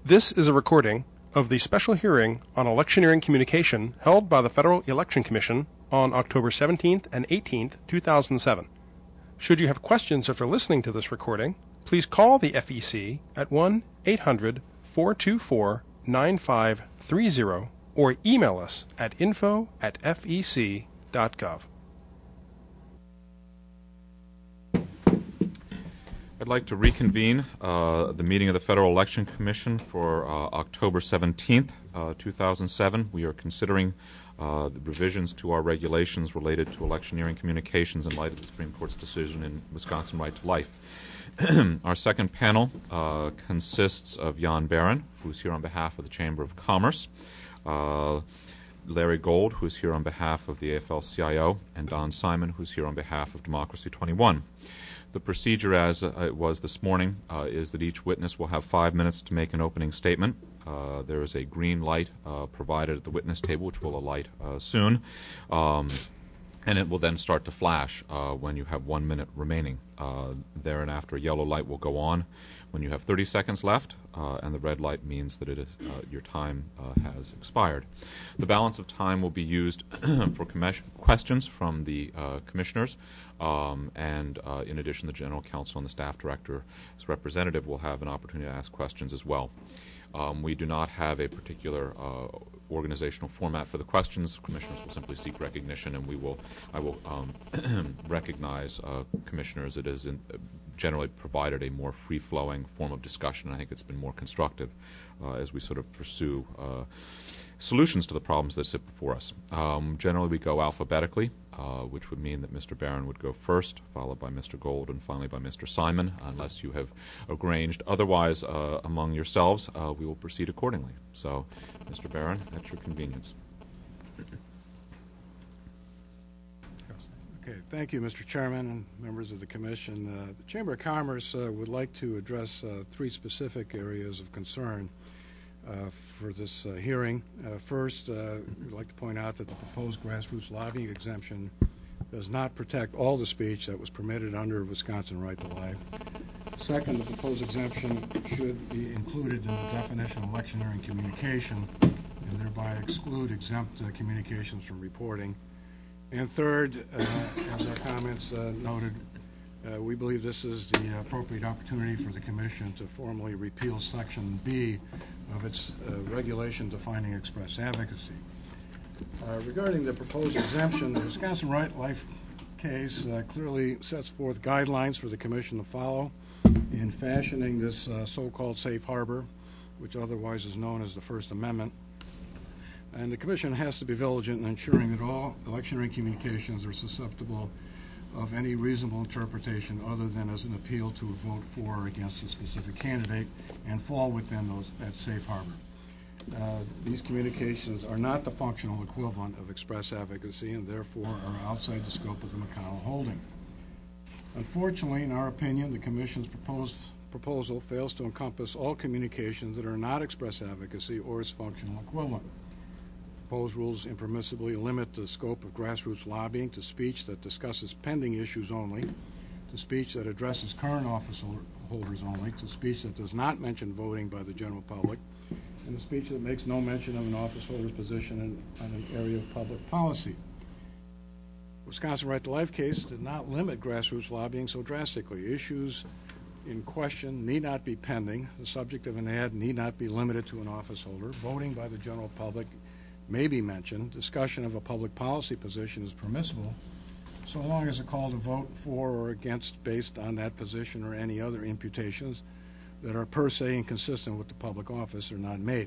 This is a recording of the special hearing on electioneering communication held by the Federal Election Commission on October 17th and 18th, 2007. Should you have questions after listening to this recording, please call the FEC at 1-800-424-9530 or email us at info@fec.gov. I'd like to reconvene the meeting of the Federal Election Commission for October 17th, 2007. We are considering the revisions to our regulations related to electioneering communications in light of the Supreme Court's decision in Wisconsin Right to Life. Our second panel consists of Jan Barron, who's here on behalf of the Chamber of Commerce, Larry Gold, who's here on behalf of the AFL-CIO, and Don Simon, who's here on behalf of Democracy 21. The procedure, as it was this morning, is that each witness will have 5 minutes to make an opening statement. There is a green light provided at the witness table, which will alight soon, and it will then start to flash when you have 1 minute remaining. There and after, a yellow light will go on when you have 30 seconds left, and the red light means that your time has expired. The balance of time will be used for questions from the commissioners, and in addition, the General Counsel and the Staff Director's representative will have an opportunity to ask questions as well. We do not have a particular organizational format for the questions. Commissioners will simply seek recognition, and I will recognize commissioners. It is generally provided a more free-flowing form of discussion, and I think it's been more constructive as we sort of pursue solutions to the problems that sit before us. Generally, we go alphabetically, which would mean that Mr. Barron would go first, followed by Mr. Gold, and finally by Mr. Simon. Unless you have arranged otherwise among yourselves, we will proceed accordingly. So, Mr. Barron, at your convenience. Okay, thank you, Mr. Chairman and members of the Commission. The Chamber of Commerce would like to address three specific areas of concern for this hearing. First, we'd like to point out that the proposed grassroots lobbying exemption does not protect all the speech that was permitted under Wisconsin Right to Life. Second, the proposed exemption should be included in the definition of electioneering communication and thereby exclude exempt communications from reporting. And third, as our comments noted, we believe this is the appropriate opportunity for the Commission to formally repeal Section B of its regulation defining express advocacy. Regarding the proposed exemption, the Wisconsin Right to Life case clearly sets forth guidelines for the Commission to follow in fashioning this so-called safe harbor, which otherwise is known as the First Amendment. And the Commission has to be vigilant in ensuring that all electioneering communications are susceptible of any reasonable interpretation other than as an appeal to a vote for or against a specific candidate and fall within that safe harbor. These communications are not the functional equivalent of express advocacy and therefore are outside the scope of the McConnell holding. Unfortunately, in our opinion, the Commission's proposal fails to encompass all communications that are not express advocacy or its functional equivalent. Proposed rules impermissibly limit the scope of grassroots lobbying to speech that discusses pending issues only, to speech that addresses current office holders only, to speech that does not mention voting by the general public, and a speech that makes no mention of an office holder's position in an area of public policy. Wisconsin Right to Life case did not limit grassroots lobbying so drastically. Issues in question need not be pending. The subject of an ad need not be limited to an office holder. Voting by the general public may be mentioned. Discussion of a public policy position is permissible so long as a call to vote for or against based on that position or any other imputations that are per se inconsistent with the public office are not made.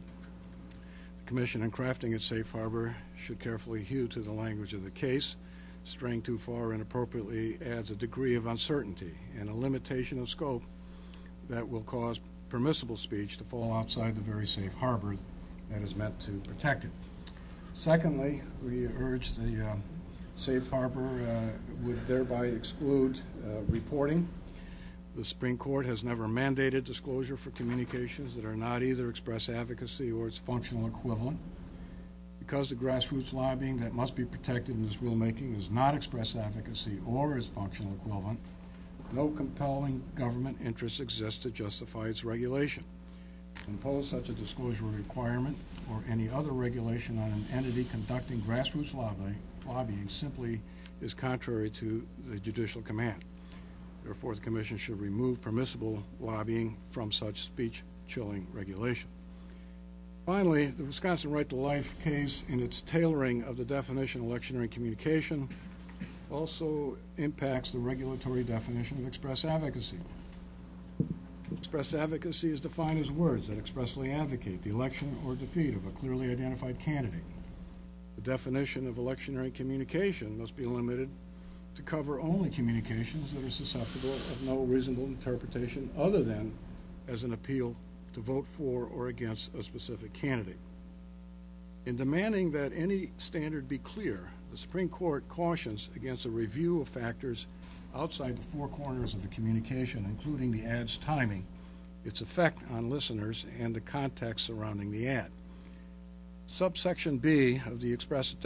The Commission, in crafting its safe harbor, should carefully hew to the language of the case. Straying too far inappropriately adds a degree of uncertainty and a limitation of scope that will cause permissible speech to fall outside the very safe harbor that is meant to protect it. Secondly, we urge the safe harbor would thereby exclude reporting. The Supreme Court has never mandated disclosure for communications that are not either express advocacy or its functional equivalent. Because the grassroots lobbying that must be protected in this rulemaking is not express advocacy or its functional equivalent, no compelling government interest exists to justify its regulation. impose such a disclosure requirement or any other regulation on an entity conducting grassroots lobbying simply is contrary to the judicial command. Therefore, the Commission should remove permissible lobbying from such speech-chilling regulation. Finally, the Wisconsin Right to Life case, in its tailoring of the definition of electioneering communication, also impacts the regulatory definition of express advocacy. Express advocacy is defined as words that expressly advocate the election or defeat of a clearly identified candidate. The definition of electioneering communication must be limited to cover only communications that are susceptible of no reasonable interpretation other than as an appeal to vote for or against a specific candidate. In demanding that any standard be clear, the Supreme Court cautions against a review of factors outside the four corners of the communication, including the ad's timing, its effect on listeners, and the context surrounding the ad. Subsection B of the express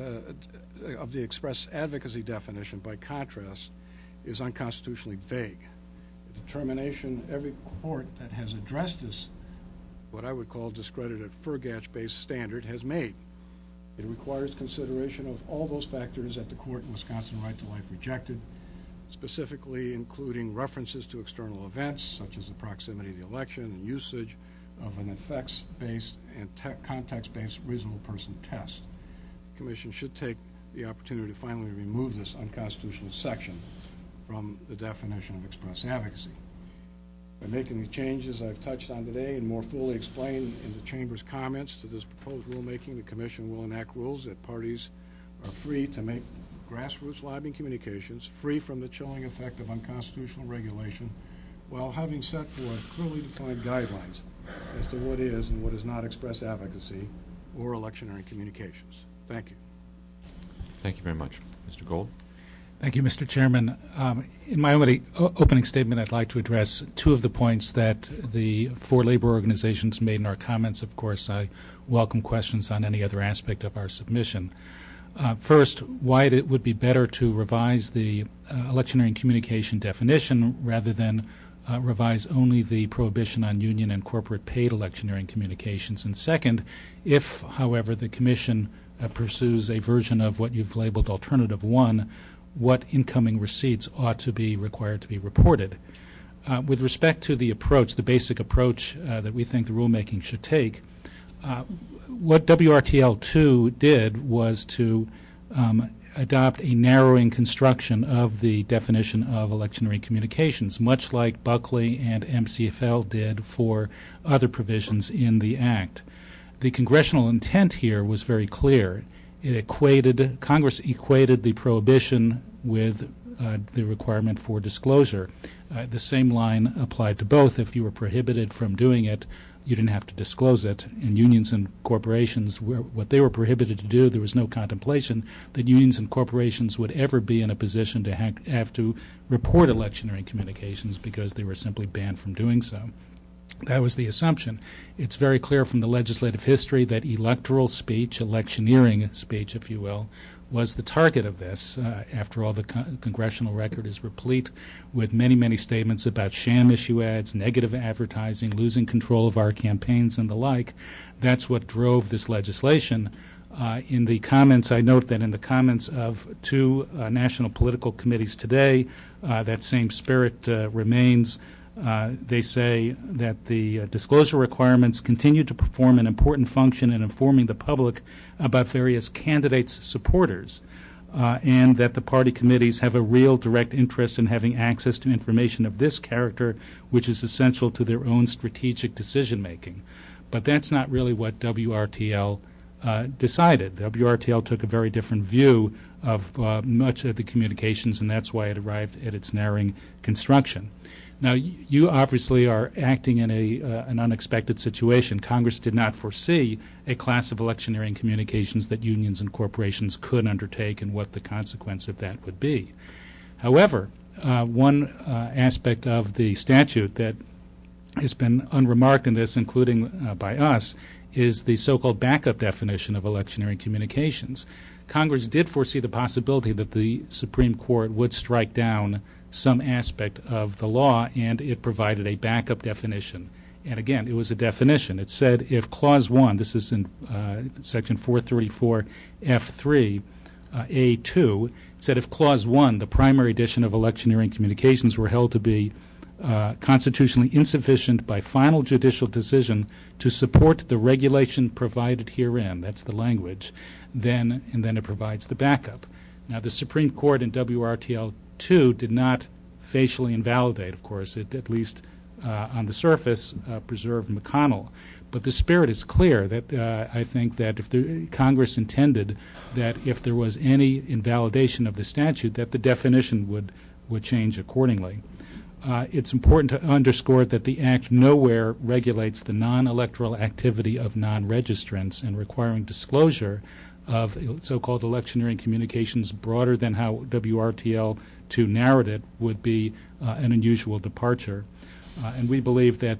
advocacy definition, by contrast, is unconstitutionally vague. The determination every court that has addressed this, what I would call discredited Fergatch-based standard, has made. It requires consideration of all those factors that the court in Wisconsin Right to Life rejected, specifically including references to external events such as the proximity of the election and usage of an effects-based and context-based reasonable person test. The Commission should take the opportunity to finally remove this unconstitutional section from the definition of express advocacy. By making the changes I've touched on today and more fully explained in the Chamber's comments to this proposed rulemaking, the Commission will enact rules that parties are free to make grassroots lobbying communications free from the chilling effect of unconstitutional regulation, while having set forth clearly defined guidelines as to what is and what is not express advocacy or electioneering communications. Thank you. Thank you very much. Mr. Gold. Thank you, Mr. Chairman. In my opening statement, I'd like to address two of the points that the four labor organizations made in our comments. Of course, I welcome questions on any other aspect of our submission. First, why it would be better to revise the electioneering communication definition rather than revise only the prohibition on union and corporate paid electioneering communications. And second, if, however, the Commission pursues a version of what you've labeled Alternative 1, what incoming receipts ought to be required to be reported. With respect to the approach, the basic approach that we think the rulemaking should take, what WRTL 2 did was to adopt a narrowing construction of the definition of electioneering communications, much like Buckley and MCFL did for other provisions in the Act. The congressional intent here was very clear. Congress equated the prohibition with the requirement for disclosure. The same line applied to both. If you were prohibited from doing it, you didn't have to disclose it. And unions and corporations, what they were prohibited to do, there was no contemplation that unions and corporations would ever be in a position to have to report electioneering communications because they were simply banned from doing so. That was the assumption. It's very clear from the legislative history that electoral speech, electioneering speech, if you will, was the target of this. After all, the congressional record is replete with many, many statements about sham issue ads, negative advertising, losing control of our campaigns, and the like. That's what drove this legislation. In the comments, I note that in the comments of two national political committees today, that same spirit remains. They say that the disclosure requirements continue to perform an important function in informing the public about various candidates' supporters, and that the party committees have a real direct interest in having access to information of this character, which is essential to their own strategic decision-making. But that's not really what WRTL decided. WRTL took a very different view of much of the communications, and that's why it arrived at its narrowing construction. Now, you obviously are acting in an unexpected situation. Congress did not foresee a class of electioneering communications that unions and corporations could undertake and what the consequence of that would be. However, one aspect of the statute that has been unremarked in this, including by us, is the so-called backup definition of electioneering communications. Congress did foresee the possibility that the Supreme Court would strike down some aspect of the law, and it provided a backup definition. And again, it was a definition. It said if Clause 1, this is in Section 434 F3, A2, it said if Clause 1, the primary edition of electioneering communications, were held to be constitutionally insufficient by final judicial decision to support the regulation provided herein, that's the language, then it provides the backup. Now, the Supreme Court in WRTL 2 did not facially invalidate, of course. It, at least on the surface, preserved McConnell. But the spirit is clear that I think that if Congress intended that if there was any invalidation of the statute, that the definition would change accordingly. It's important to underscore that the Act nowhere regulates the non-electoral activity of non-registrants, and requiring disclosure of so-called electioneering communications broader than how WRTL 2 narrowed it would be an unusual departure. And we believe that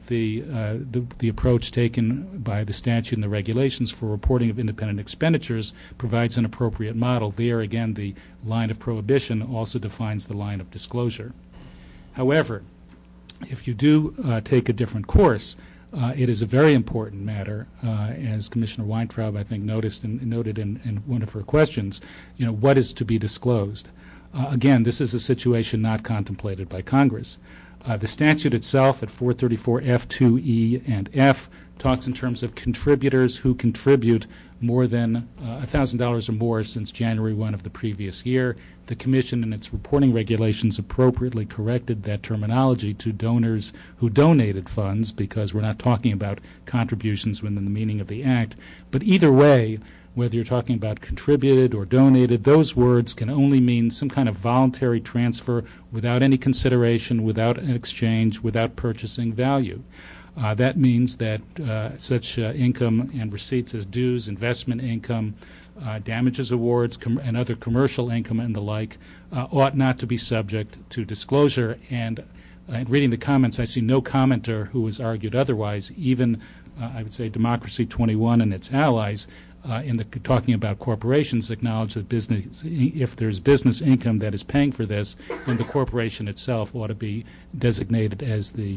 the approach taken by the statute and the regulations for reporting of independent expenditures provides an appropriate model. There, again, the line of prohibition also defines the line of disclosure. However, if you do take a different course, it is a very important matter, as Commissioner Weintraub, I think, noted in one of her questions, what is to be disclosed. Again, this is a situation not contemplated by Congress. The statute itself at 434 F2E and F talks in terms of contributors who contribute more than $1,000 or more since January 1 of the previous year. The Commission in its reporting regulations appropriately corrected that terminology to donors who donated funds, because we're not talking about contributions within the meaning of the Act. But either way, whether you're talking about contributed or donated, those words can only mean some kind of voluntary transfer without any consideration, without an exchange, without purchasing value. That means that such income and receipts as dues, investment income, damages awards, and other commercial income and the like ought not to be subject to disclosure. And reading the comments, I see no commenter who has argued otherwise. Even, I would say, Democracy 21 and its allies, talking about corporations, acknowledge that if there's business income that is paying for this, then the corporation itself ought to be designated as the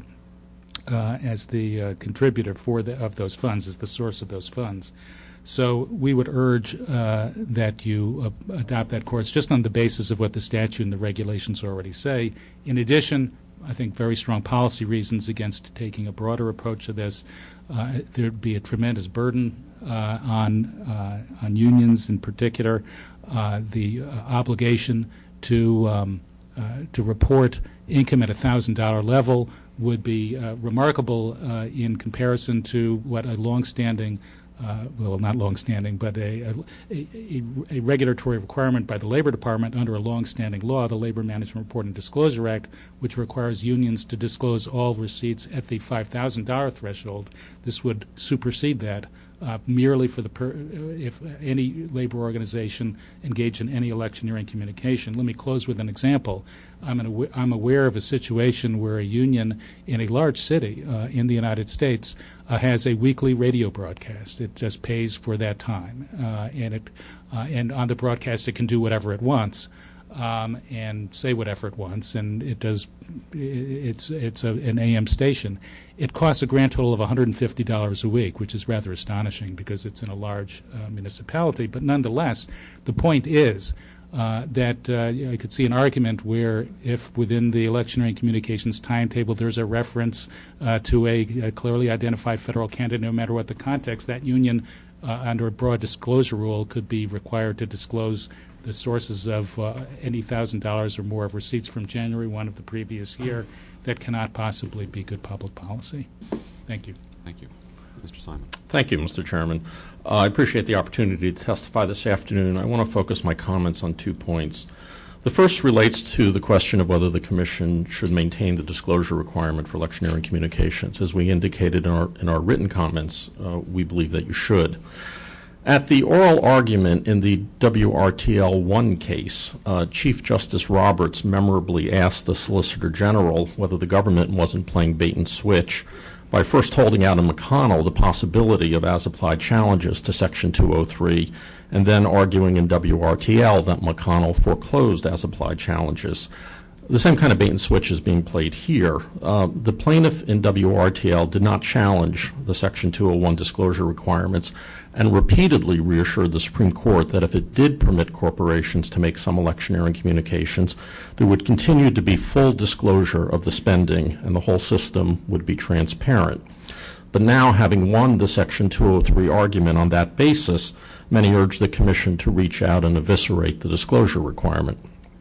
contributor of those funds, as the source of those funds. So we would urge that you adopt that course just on the basis of what the statute and the regulations already say. In addition, I think very strong policy reasons against taking a broader approach to this. There'd be a tremendous burden on unions in particular. The obligation to report income at $1,000 level would be remarkable in comparison to what a longstanding, well, not longstanding, but a regulatory requirement by the Labor Department under a longstanding law, the Labor Management Report and Disclosure Act, which requires unions to disclose all receipts at the $5,000 threshold. This would supersede that. Merely for if any labor organization engaged in any electioneering communication. Let me close with an example. I'm aware of a situation where a union in a large city in the United States has a weekly radio broadcast. It just pays for that time, and on the broadcast it can do whatever it wants. And say whatever it wants, and it does. It's an AM station. It costs a grand total of $150 a week, which is rather astonishing because it's in a large municipality. But nonetheless, the point is that I could see an argument where if within the electioneering communications timetable there's a reference to a clearly identified federal candidate, no matter what the context, that union under a broad disclosure rule could be required to disclose the sources of any $1,000 or more of receipts from January 1 of the previous year. That cannot possibly be good public policy. Thank you. Thank you. Mr. Simon. Thank you, Mr. Chairman. I appreciate the opportunity to testify this afternoon. I want to focus my comments on 2 points. The first relates to the question of whether the Commission should maintain the disclosure requirement for electioneering communications. As we indicated in our written comments, we believe that you should. At the oral argument in the WRTL 1 case, Chief Justice Roberts memorably asked the Solicitor General whether the government wasn't playing bait and switch by first holding out in McConnell the possibility of as-applied challenges to Section 203 and then arguing in WRTL that McConnell foreclosed as-applied challenges. The same kind of bait and switch is being played here. The plaintiff in WRTL did not challenge the Section 201 disclosure requirements and repeatedly reassured the Supreme Court that if it did permit corporations to make some electioneering communications, there would continue to be full disclosure of the spending and the whole system would be transparent. But now, having won the Section 203 argument on that basis, many urge the Commission to reach out and eviscerate the disclosure requirement.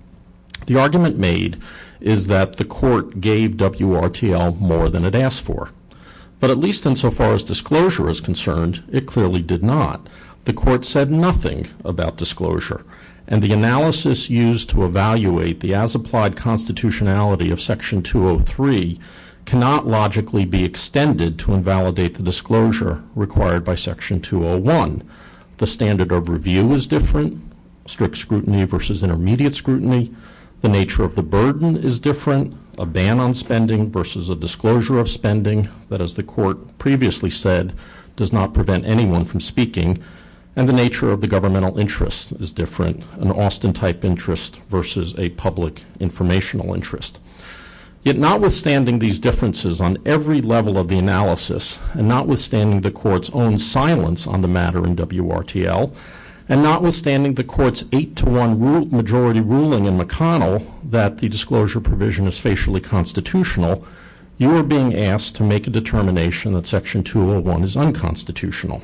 The argument made is that the court gave WRTL more than it asked for. But at least insofar as disclosure is concerned, it clearly did not. The court said nothing about disclosure, and the analysis used to evaluate the as-applied constitutionality of Section 203 cannot logically be extended to invalidate the disclosure required by Section 201. The standard of review is different, strict scrutiny versus intermediate scrutiny. The nature of the burden is different, a ban on spending versus a disclosure of spending that, as the court previously said, does not prevent anyone from speaking, and the nature of the governmental interest is different, an Austin-type interest versus a public informational interest. Yet notwithstanding these differences on every level of the analysis, and notwithstanding the court's own silence on the matter in WRTL, and notwithstanding the court's 8-to-1 majority ruling in McConnell that the disclosure provision is facially constitutional, you are being asked to make a determination that Section 201 is unconstitutional.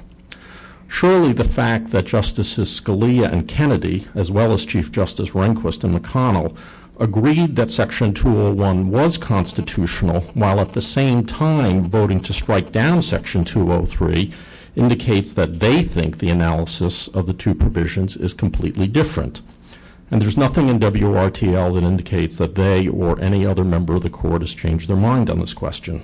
Surely the fact that Justices Scalia and Kennedy, as well as Chief Justice Rehnquist and McConnell, agreed that Section 201 was constitutional while at the same time voting to strike down Section 203 indicates that they think the analysis of the two provisions is completely different. And there's nothing in WRTL that indicates that they or any other member of the court has changed their mind on this question.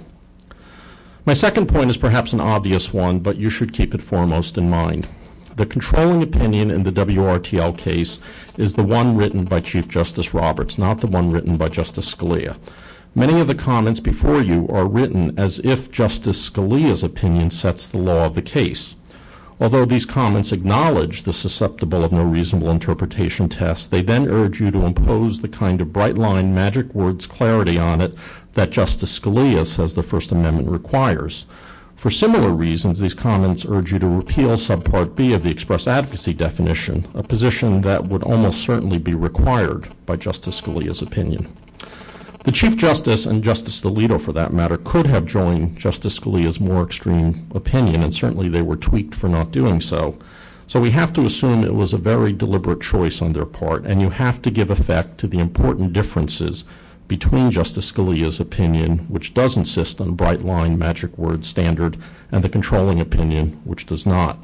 My second point is perhaps an obvious one, but you should keep it foremost in mind. The controlling opinion in the WRTL case is the one written by Chief Justice Roberts, not the one written by Justice Scalia. Many of the comments before you are written as if Justice Scalia's opinion sets the law of the case. Although these comments acknowledge the susceptible of no reasonable interpretation test, they then urge you to impose the kind of bright-line magic words clarity on it that Justice Scalia says the First Amendment requires. For similar reasons, these comments urge you to repeal Subpart B of the express advocacy definition, a position that would almost certainly be required by Justice Scalia's opinion. The Chief Justice, and Justice Alito for that matter, could have joined Justice Scalia's more extreme opinion, and certainly they were tweaked for not doing so. So we have to assume it was a very deliberate choice on their part, and you have to give effect to the important differences between Justice Scalia's opinion, which does insist on bright-line magic word standard, and the controlling opinion, which does not.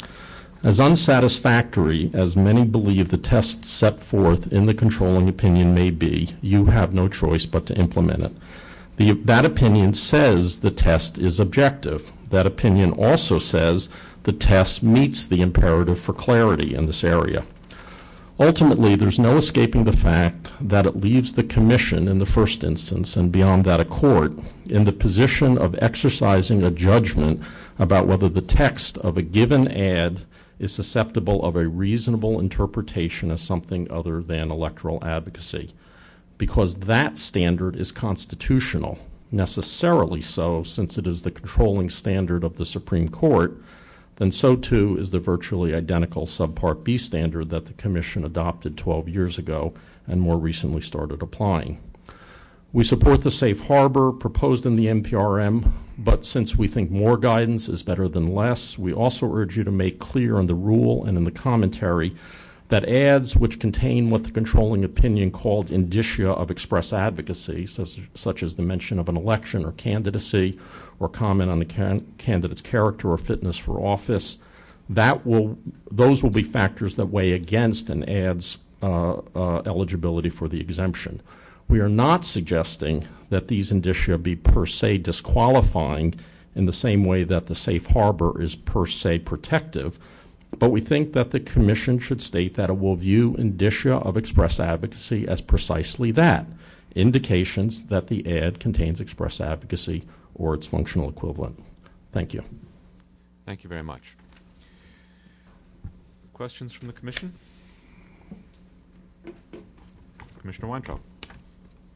As unsatisfactory as many believe the test set forth in the controlling opinion may be, you have no choice but to implement it. That opinion says the test is objective. That opinion also says the test meets the imperative for clarity in this area. Ultimately, there's no escaping the fact that it leaves the Commission in the first instance, and beyond that a court, in the position of exercising a judgment about whether the text of a given ad is susceptible of a reasonable interpretation as something other than electoral advocacy. Because that standard is constitutional, necessarily so, since it is the controlling standard of the Supreme Court, then so too is the virtually identical Subpart B standard that the Commission adopted 12 years ago and more recently started applying. We support the safe harbor proposed in the NPRM, but since we think more guidance is better than less, we also urge you to make clear in the rule and in the commentary that ads which contain what the controlling opinion called indicia of express advocacy, such as the mention of an election or candidacy, or comment on the candidate's character or fitness for office, those will be factors that weigh against an ad's eligibility for the exemption. We are not suggesting that these indicia be per se disqualifying in the same way that the safe harbor is per se protective, but we think that the Commission should state that it will view indicia of express advocacy as precisely that, indications that the ad contains express advocacy or its functional equivalent. Thank you. Thank you very much. Questions from the Commission? Commissioner Weintraub.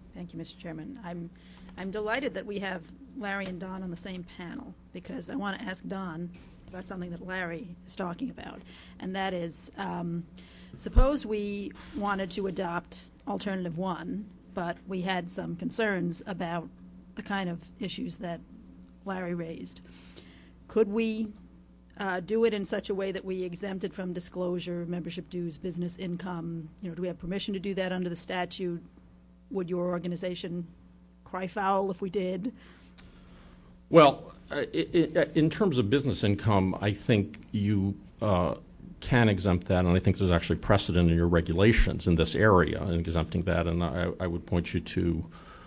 Thank you, Mr. Chairman. I'm delighted that we have Larry and Don on the same panel, because I want to ask Don about something that Larry is talking about, and that is, suppose we wanted to adopt Alternative 1, but we had some concerns about the kind of issues that Larry raised. Could we do it in such a way that we exempt it from disclosure, membership dues, business income? Do we have permission to do that under the statute? Would your organization cry foul if we did? Well, in terms of business income, I think you can exempt that, and I think there's actually precedent in your regulations in this area in exempting that, and I would point you to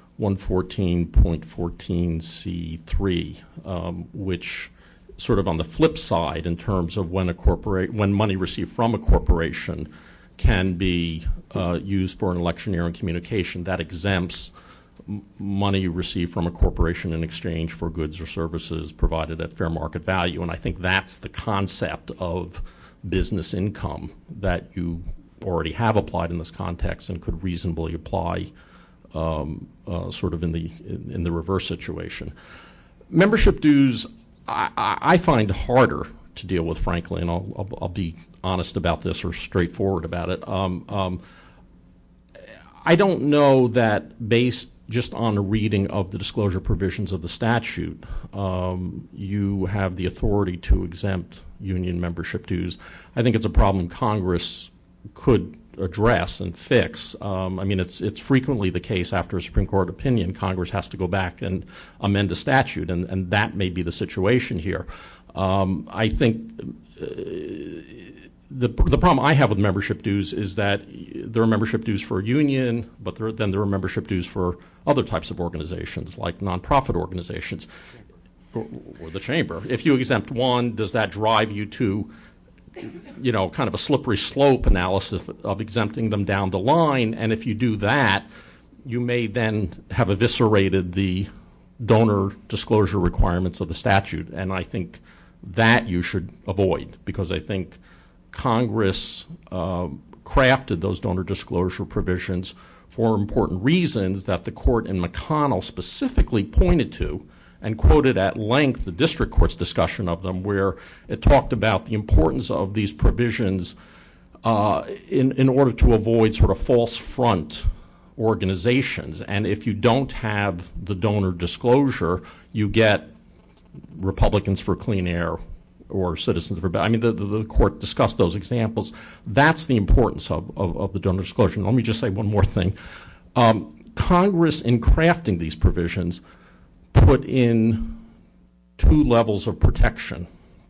114.14C3, which sort of on the flip side in terms of when money received from a corporation can be used for an electioneering communication, that exempts money received from a corporation in exchange for goods or services provided at fair market value. And I think that's the concept of business income that you already have applied in this context and could reasonably apply sort of in the reverse situation. Membership dues, I find harder to deal with, frankly, and I'll be honest about this or straightforward about it. I don't know that based just on a reading of the disclosure provisions of the statute, you have the authority to exempt union membership dues. I think it's a problem Congress could address and fix. I mean, it's frequently the case after a Supreme Court opinion, Congress has to go back and amend a statute, and that may be the situation here. I think the problem I have with membership dues is that there are membership dues for a union, but then there are membership dues for other types of organizations, like nonprofit organizations or the chamber. If you exempt one, does that drive you to, kind of a slippery slope analysis of exempting them down the line? And if you do that, you may then have eviscerated the donor disclosure requirements of the statute. And I think that you should avoid, because I think Congress crafted those donor disclosure provisions for important reasons that the court in McConnell specifically pointed to and quoted at length the district court's discussion of them, where it talked about the importance of these provisions in order to avoid sort of false front organizations. And if you don't have the donor disclosure, you get Republicans for Clean Air or Citizens for Better. I mean, the court discussed those examples. That's the importance of the donor disclosure. And let me just say one more thing. Congress, in crafting these provisions, put in two levels of protection.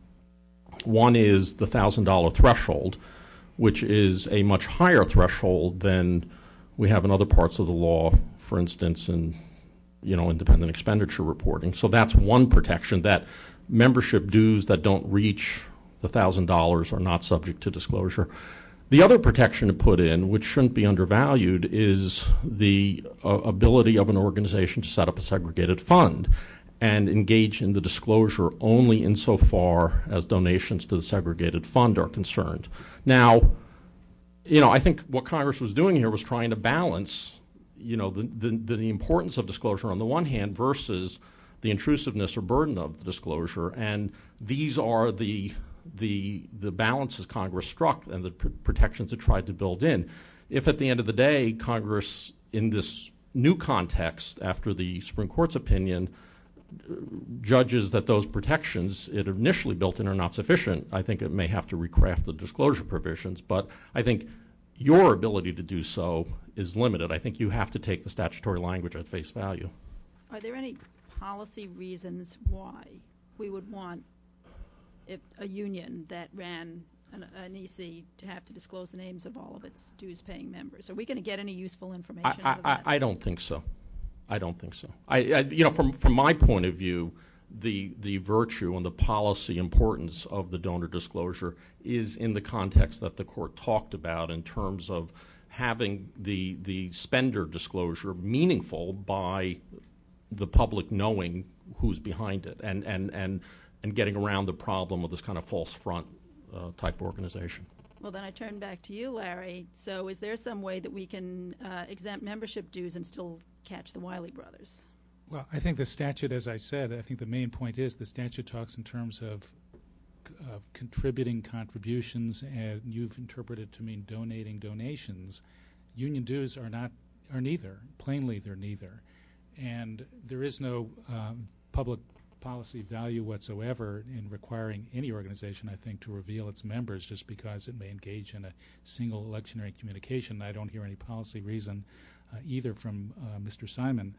One is the $1,000 threshold, which is a much higher threshold than we have in other parts of the law, for instance, in independent expenditure reporting. So that's one protection, that membership dues that don't reach the $1,000 are not subject to disclosure. The other protection to put in, which shouldn't be undervalued, is the ability of an organization to set up a segregated fund and engage in the disclosure only insofar as donations to the segregated fund are concerned. Now, I think what Congress was doing here was trying to balance, the importance of disclosure on the one hand versus the intrusiveness or burden of the disclosure, and these are the balances Congress struck and the protections it tried to build in. If at the end of the day Congress, in this new context after the Supreme Court's opinion, judges that those protections it initially built in are not sufficient, I think it may have to recraft the disclosure provisions. But I think your ability to do so is limited. I think you have to take the statutory language at face value. Are there any policy reasons why we would want a union that ran an EC to have to disclose the names of all of its dues-paying members? Are we going to get any useful information out of that? I don't think so. I don't think so. From my point of view, the virtue and the policy importance of the donor disclosure is in the context that the court talked about in terms of having the spender disclosure meaningful by the public knowing who's behind it and getting around the problem of this kind of false front type organization. Well, then I turn back to you, Larry. So is there some way that we can exempt membership dues and still catch the Wiley brothers? Well, I think the statute, as I said, I think the main point is the statute talks in terms of contributing contributions, and you've interpreted to mean donating donations. Union dues are neither. Plainly, they're neither. And there is no public policy value whatsoever in requiring any organization, I think, to reveal its members just because it may engage in a single electioneering communication. I don't hear any policy reason either from Mr. Simon.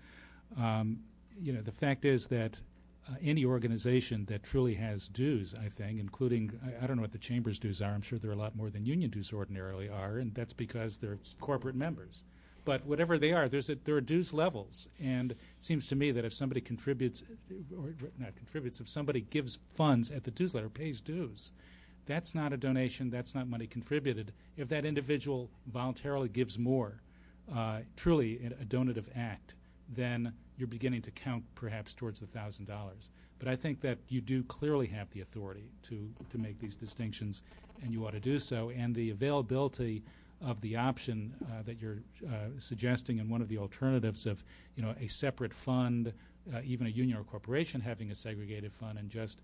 The fact is that any organization that truly has dues, I think, including, I don't know what the Chamber's dues are. I'm sure they're a lot more than union dues ordinarily are, and that's because they're corporate members. But whatever they are, there are dues levels, and it seems to me that if somebody contributes, or not contributes, if somebody gives funds at the dues level, pays dues, that's not a donation, that's not money contributed. If that individual voluntarily gives more, truly a donative act, then you're beginning to count perhaps towards the $1,000. But I think that you do clearly have the authority to make these distinctions, and you ought to do so. And the availability of the option that you're suggesting in one of the alternatives of, a separate fund, even a union or corporation having a segregated fund, and just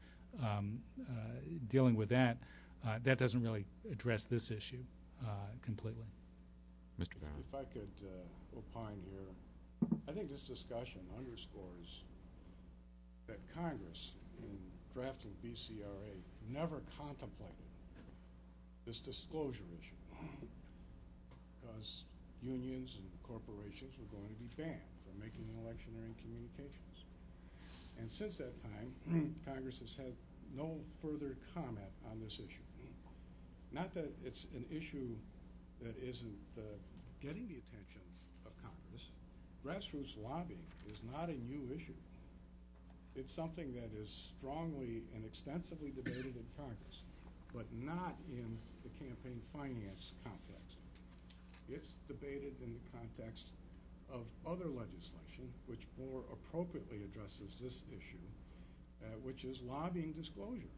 dealing with that, that doesn't really address this issue completely. Mr. Barron. If I could opine here, I think this discussion underscores that Congress, in drafting BCRA, never contemplated this disclosure issue because unions and corporations were going to be banned from making electioneering communications. And since that time, Congress has had no further comment on this issue. Not that it's an issue that isn't getting the attention of Congress. Grassroots lobbying is not a new issue. It's something that is strongly and extensively debated in Congress, but not in the campaign finance context. It's debated in the context of other legislation, which more appropriately addresses this issue, which is lobbying disclosure.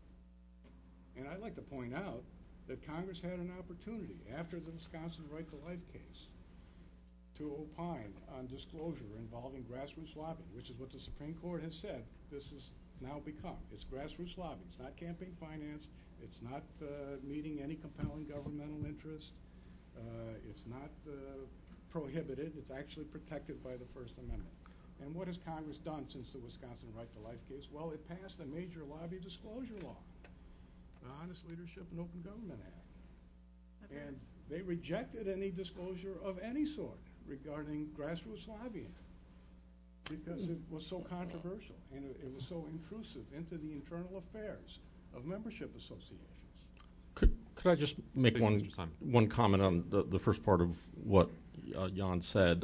And I'd like to point out that Congress had an opportunity after the Wisconsin Right to Life case to opine on disclosure involving grassroots lobbying, which is what the Supreme Court has said this has now become. It's grassroots lobbying. It's not campaign finance. It's not meeting any compelling governmental interest. It's not prohibited. It's actually protected by the First Amendment. And what has Congress done since the Wisconsin Right to Life case? Well, it passed a major lobby disclosure law, the Honest Leadership and Open Government Act. Okay. And they rejected any disclosure of any sort regarding grassroots lobbying because it was so controversial and it was so intrusive into the internal affairs of membership associations. Could I just make one comment on the first part of what Jan said?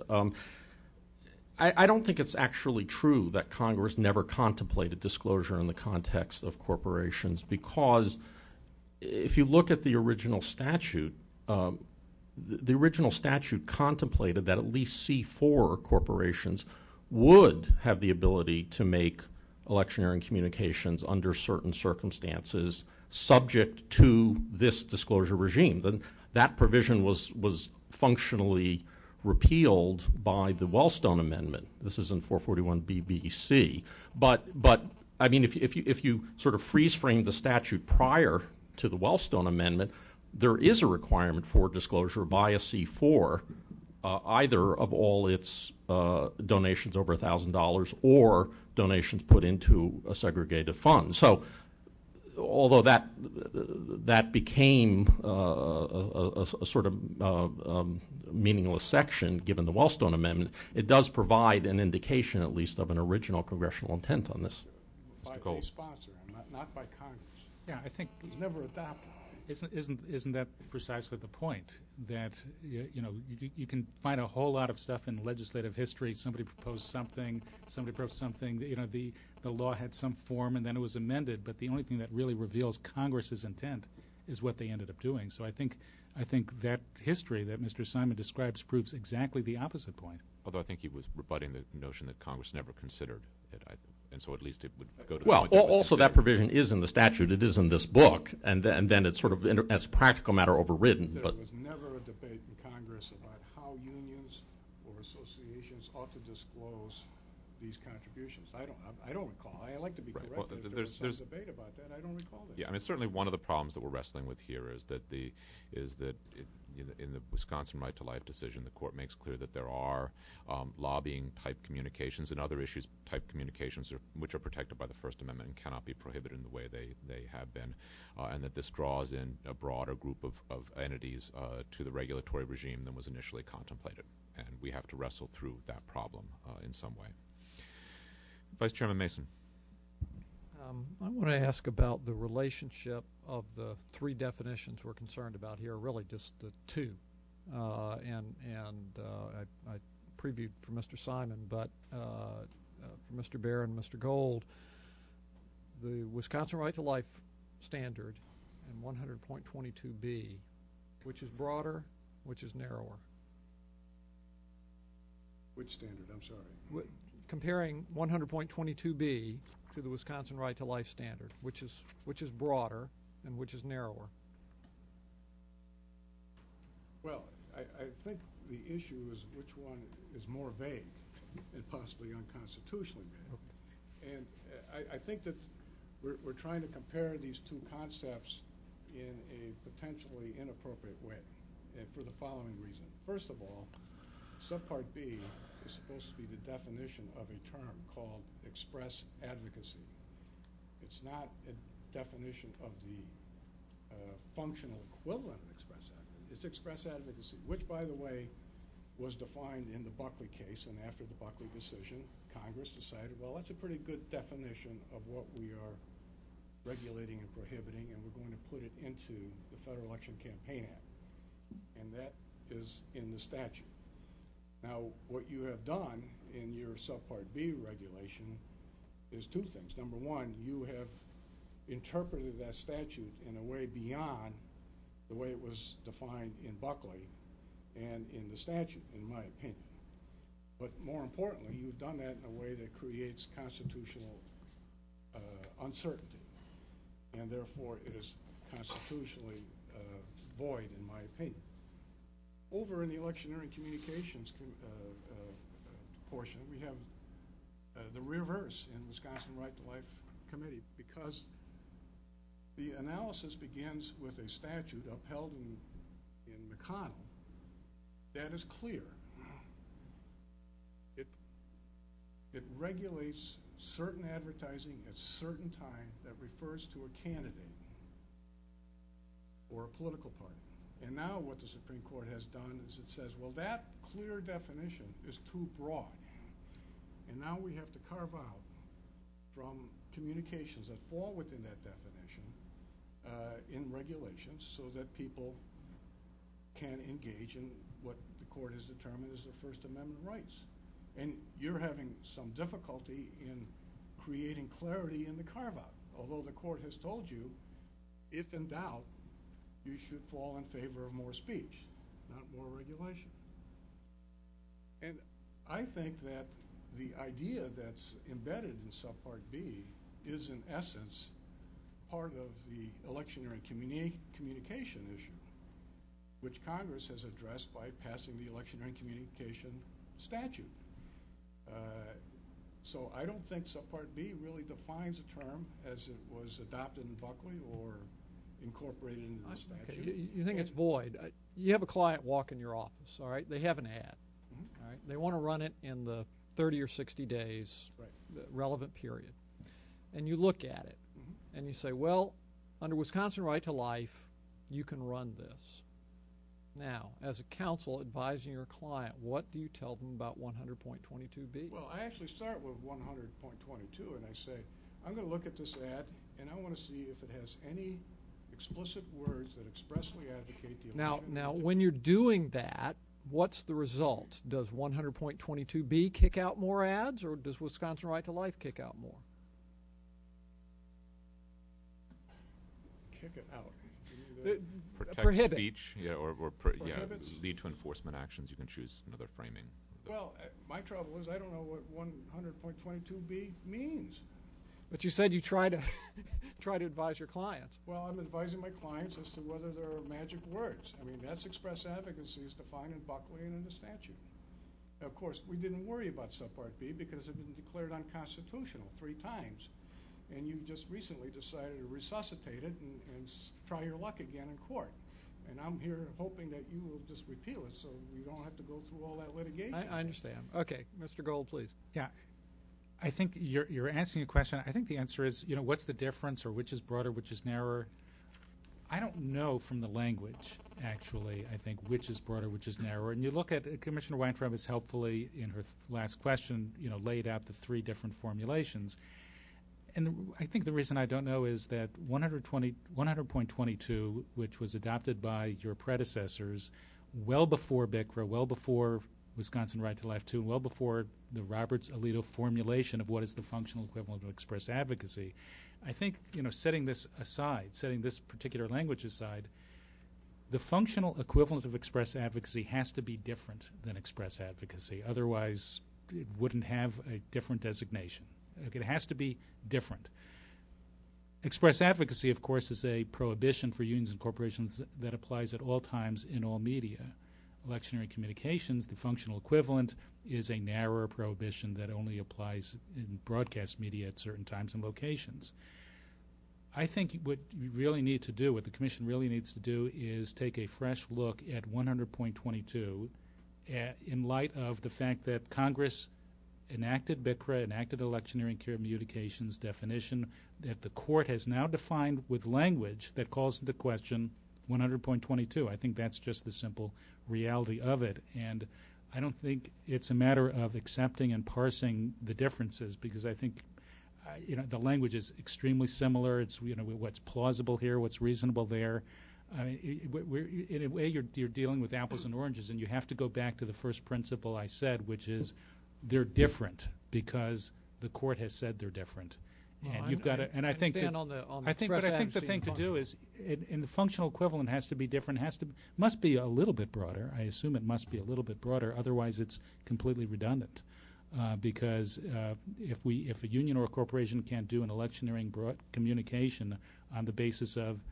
I don't think it's actually true that Congress never contemplated disclosure in the context of corporations, because if you look at the original statute, the original statute contemplated that at least C4 corporations would have the ability to make electioneering communications under certain circumstances subject to this disclosure regime. Then that provision was functionally repealed by the Wellstone Amendment. This is in 441BBC. But I mean, if you sort of freeze frame the statute prior to the Wellstone Amendment, there is a requirement for disclosure by a C4, either of all its donations over $1,000 or donations put into a segregated fund. So, although that became a sort of meaningless section given the Wellstone Amendment, it does provide an indication, at least, of an original congressional intent on this. By a sponsor, not by Congress. Yeah, I think it was never adopted. Isn't that precisely the point? That you can find a whole lot of stuff in legislative history. Somebody proposed something. The law had some form, and then it was amended. But the only thing that really reveals Congress's intent is what they ended up doing. So I think that history that Mr. Simon describes proves exactly the opposite point. Although I think he was rebutting the notion that Congress never considered it. and so at least it would go to. Well, the point that was also that considered. provision is in the statute. It is in this book, and then it's sort of, as a practical matter, overridden. There But was never a debate in Congress about how unions or associations ought to disclose these contributions. I don't recall. I like to be Right. corrected Well, if there's- there was some debate about that. I don't recall that. Yeah, I mean, certainly one of the problems that we're wrestling with here is that in the Wisconsin Right to Life decision, the court makes clear that there are lobbying type communications and other issues type communications which are protected by the First Amendment and cannot be prohibited in the way they have been, and that this draws in a broader group of entities to the regulatory regime than was initially contemplated, and we have to wrestle through that problem in some way. Vice Chairman Mason. I want to ask about the relationship of the three definitions we're concerned about here, really just the two. I previewed for Mr. Simon, but for Mr. Baer and Mr. Gold, the Wisconsin Right to Life standard and 100.22b, which is broader, which is narrower. Which standard? I'm sorry. Comparing 100.22b to the Wisconsin Right to Life standard, which is broader and which is narrower. Well, I think the issue is which one is more vague and possibly unconstitutionally vague. And I think that we're trying to compare these two concepts in a potentially inappropriate way, and for the following reason. First of all, Subpart B is supposed to be the definition of a term called express advocacy. It's not a definition of the functional equivalent of express advocacy. It's express advocacy, which, by the way, was defined in the Buckley case, and after the Buckley decision, Congress decided, well, that's a pretty good definition of what we are regulating and prohibiting, and we're going to put it into the Federal Election Campaign Act, and that is in the statute. Now, what you have done in your Subpart B regulation is two things. Number one, you have interpreted that statute in a way beyond the way it was defined in Buckley and in the statute, in my opinion. But more importantly, you've done that in a way that creates constitutional uncertainty, and therefore it is constitutionally void, in my opinion. Over in the electioneering communications portion, we have the reverse in Wisconsin Right to Life Committee, because the analysis begins with a statute upheld in McConnell that is clear. It regulates certain advertising at certain time that refers to a candidate or a political party. And now what the Supreme Court has done is it says, well, that clear definition is too broad. And now we have to carve out from communications that fall within that definition in regulations so that people can engage in what the court has determined is their First Amendment rights. And you're having some difficulty in creating clarity in the carve-out, although the court has told you, if in doubt, you should fall in favor of more speech, not more regulation. And I think that the idea that's embedded in Subpart B is, in essence, part of the electioneering communication issue, which Congress has addressed by passing the electioneering communication statute. So I don't think Subpart B really defines a term as it was adopted in Buckley or incorporated into the statute. Okay. You think it's void. You have a client walk in your office, all right? They have an ad, all right? They want to run it in the 30 or 60 days, Right. the relevant period. And you look at it, and you say, well, under Wisconsin Right to Life, you can run this. Now, as a counsel advising your client, what do you tell them about 100.22b? Well, I actually start with 100.22, and I say, I'm going to look at this ad, and I want to see if it has any explicit words that expressly advocate the election. Now, when you're doing that, what's the result? Does 100.22b kick out more ads, or does Wisconsin Right to Life kick out more? Kick it out. Protect Prohibit. speech, yeah, or Prohibits. lead to enforcement actions. You can choose another framing Well, my trouble is I don't know what 100.22b means. But you said you try to try to advise your clients. Well, I'm advising my clients as to whether there are magic words. I mean, that's express advocacy is defined in Buckley and in the statute. Of course, we didn't worry about Subpart B because it had been declared unconstitutional 3 times. And you just recently decided to resuscitate it and try your luck again in court. And I'm here hoping that you will just repeal it so we don't have to go through all that litigation. I understand. Okay, Mr. Gold, please. Yeah. I think you're asking a question. I think the answer is, what's the difference, or which is broader, which is narrower? I don't know from the language, actually, I think, which is broader, which is narrower. And you look at, Commissioner Weintraub has helpfully, in her last question, laid out the 3 different formulations. And I think the reason I don't know is that 100.22, which was adopted by your predecessors well before BICRA, well before Wisconsin Right to Life 2, and well before the Roberts-Alito formulation of what is the functional equivalent of express advocacy, I think, setting this aside, setting this particular language aside, the functional equivalent of express advocacy has to be different than express advocacy. Otherwise, it wouldn't have a different designation. It has to be different. Express advocacy, of course, is a prohibition for unions and corporations that applies at all times in all media. Electioneering communications, the functional equivalent, is a narrower prohibition that only applies in broadcast media at certain times and locations. I think what you really need to do, what the Commission really needs to do, is take a fresh look at 100.22 in light of the fact that Congress enacted BICRA, enacted electioneering communications definition, that the court has now defined with language that calls into question 100.22. I think that's just the simple reality of it. And I don't think it's a matter of accepting and parsing the differences, because I think the language is extremely similar. It's what's plausible here, what's reasonable there. In a way, you're dealing with apples and oranges, and you have to go back to the first principle I said, which is they're different because the court has said they're different. And you've got to, and I think that, I think the thing to do is, and the functional equivalent has to be different. Must be a little bit broader. I assume it must be a little bit broader. Otherwise, it's completely redundant. Because if a union or a corporation can't do an electioneering communication on the basis of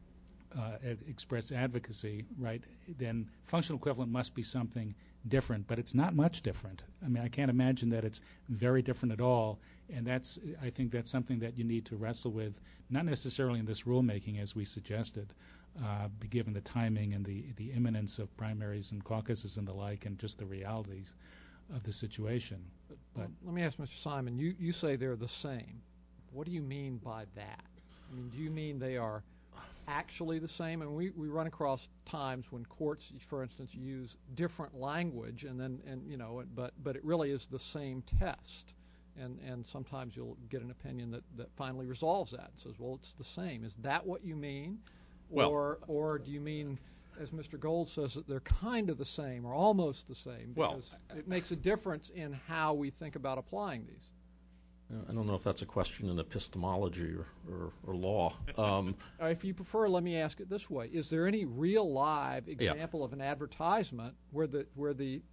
express advocacy, right, then functional equivalent must be something different, but it's not much different. I mean, I can't imagine that it's very different at all, and I think that's something that you need to wrestle with, not necessarily in this rulemaking as we suggested, given the timing and the imminence of primaries and caucuses and the like, and just the realities of the situation. But let me ask Mr. Simon, you say they're the same. What do you mean by that? I mean, do you mean they are actually the same? And we run across times when courts, for instance, use different language, but it really is the same test. And sometimes you'll get an opinion that finally resolves that and says, well, it's the same. Is that what you mean? Well, or do you mean, as Mr. Gold says, that they're kind of the same or almost the same? Because it makes a difference in how we think about applying these. I don't know if that's a question in epistemology or law. If you prefer, let me ask it this way: is there any real live example of an advertisement where could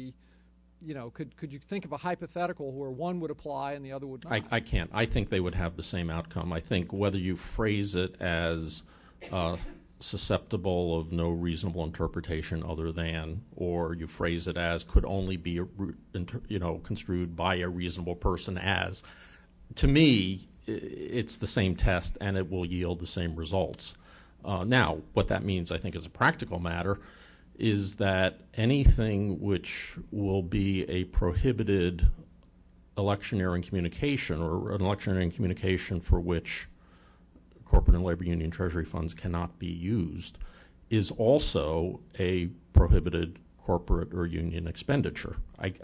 you think of a hypothetical where one would apply and the other would not? I can't. I think they would have the same outcome. I think whether you phrase it as susceptible of no reasonable interpretation other than, or you phrase it as could only be construed by a reasonable person as, to me it's the same test and it will yield the same results. Now, what that means, I think, as a practical matter, is that anything which will be a prohibited electioneering communication, or an electioneering communication for which corporate and labor union treasury funds cannot be used, is also a prohibited corporate or union expenditure.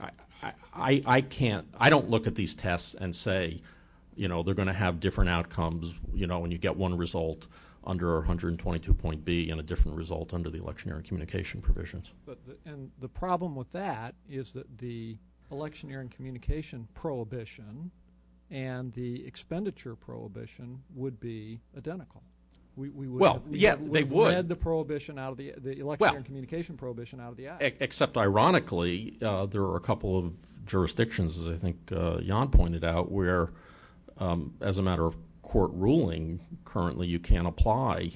I don't look at these tests and say, they're going to have different outcomes, when you get one result under 122.B and a different result under the electioneering communication provisions. And the problem with that is that the electioneering communication prohibition and the expenditure prohibition would be identical. We would Well, have, we yeah, would they have would. read the prohibition out of the electioneering communication prohibition out of the Act. Except, ironically, there are a couple of jurisdictions, as I think Jan pointed out, where, as a matter of court ruling, currently you can't apply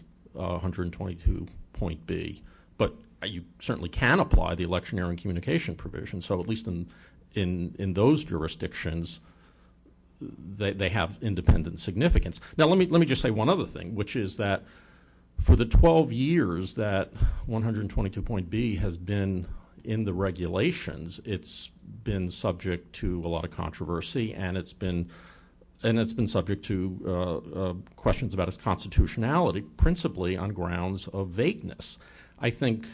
122.b, but you certainly can apply the electioneering communication provision. So at least in those jurisdictions, they have independent significance. Now, let me just say one other thing, which is that for the 12 years that 122.b has been in the regulations, it's been subject to a lot of controversy, and it's been subject to questions about its constitutionality, principally on grounds of vagueness. I think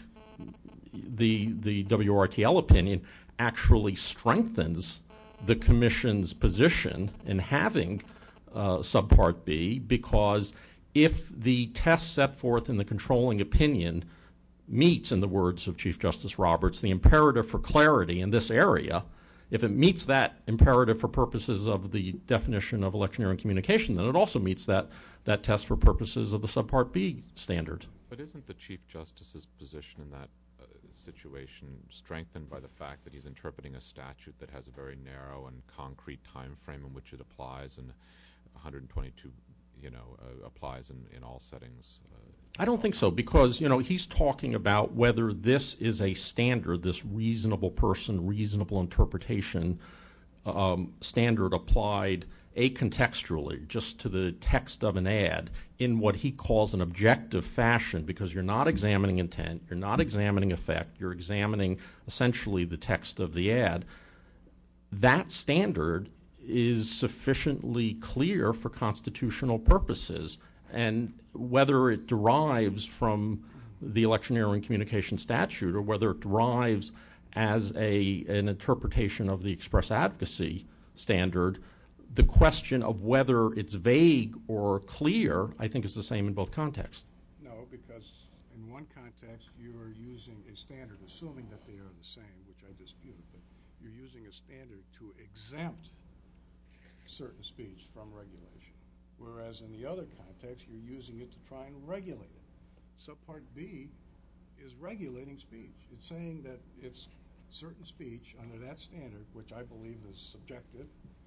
the WRTL opinion actually strengthens the Commission's position in having Subpart B, because if the test set forth in the controlling opinion meets, in the words of Chief Justice Roberts, the imperative for clarity in this area, if it meets that imperative for purposes of the definition of electioneering communication, then it also meets that test for purposes of the Subpart B standard. But isn't the Chief Justice's position in that situation strengthened by the fact that he's interpreting a statute that has a very narrow and concrete time frame in which it applies, and 122 applies in all settings? I don't think so, because he's talking about whether this is a standard, this reasonable person, reasonable interpretation standard applied acontextually, just to the text of an ad, in what he calls an objective fashion, because you're not examining intent, you're not examining effect, you're examining essentially the text of the ad. That standard is sufficiently clear for constitutional purposes, and whether it derives from the electioneering communication statute or whether it derives as an interpretation of the express advocacy standard, the question of whether it's vague or clear, I think, is the same in both contexts. No, because in one context you're using a standard, assuming that they are the same, which I dispute, but you're using a standard to exempt certain speech from regulation, whereas in the other context you're using it to try and regulate it. Subpart B is regulating speech. It's saying that it's certain speech under that standard, which I believe is subjective,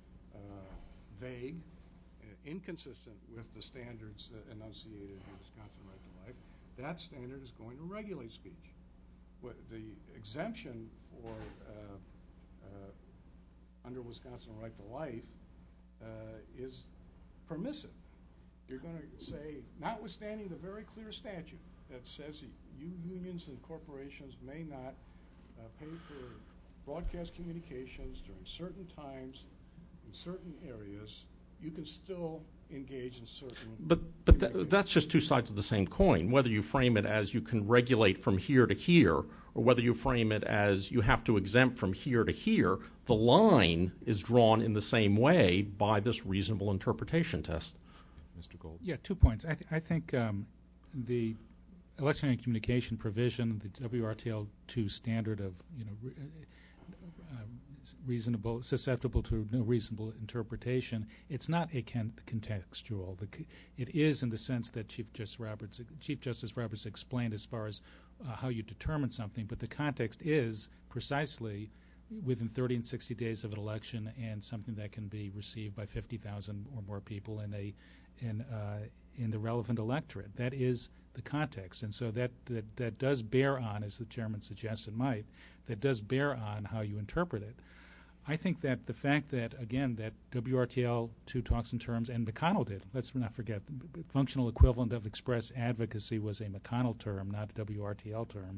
vague, inconsistent with the standards enunciated in Wisconsin Right to Life. That standard is going to regulate speech. The exemption for under Wisconsin Right to Life is permissive. You're going to say, notwithstanding the very clear statute that says you unions and corporations may not pay for broadcast communications during certain times in certain areas, you can still engage in certain... But that's just two sides of the same coin. Whether you frame it as you can regulate from here to here, or whether you frame it as you have to exempt from here to here, the line is drawn in the same way by this reasonable interpretation test. Mr. Gold? Yeah, 2 points. I think the electioneering communication provision, the WRTL2 standard of reasonable, susceptible to no reasonable interpretation, it's not a contextual. It is in the sense that Chief Justice Roberts explained as far as how you determine something, but the context is precisely within 30 and 60 days of an election and something that can be received by 50,000 or more people in the relevant electorate. That is the context, and so that does bear on, as the chairman suggested might, that does bear on how you interpret it. I think that the fact that, again, that WRTL2 talks in terms, and McConnell did, let's not forget, the functional equivalent of express advocacy was a McConnell term, not a WRTL term.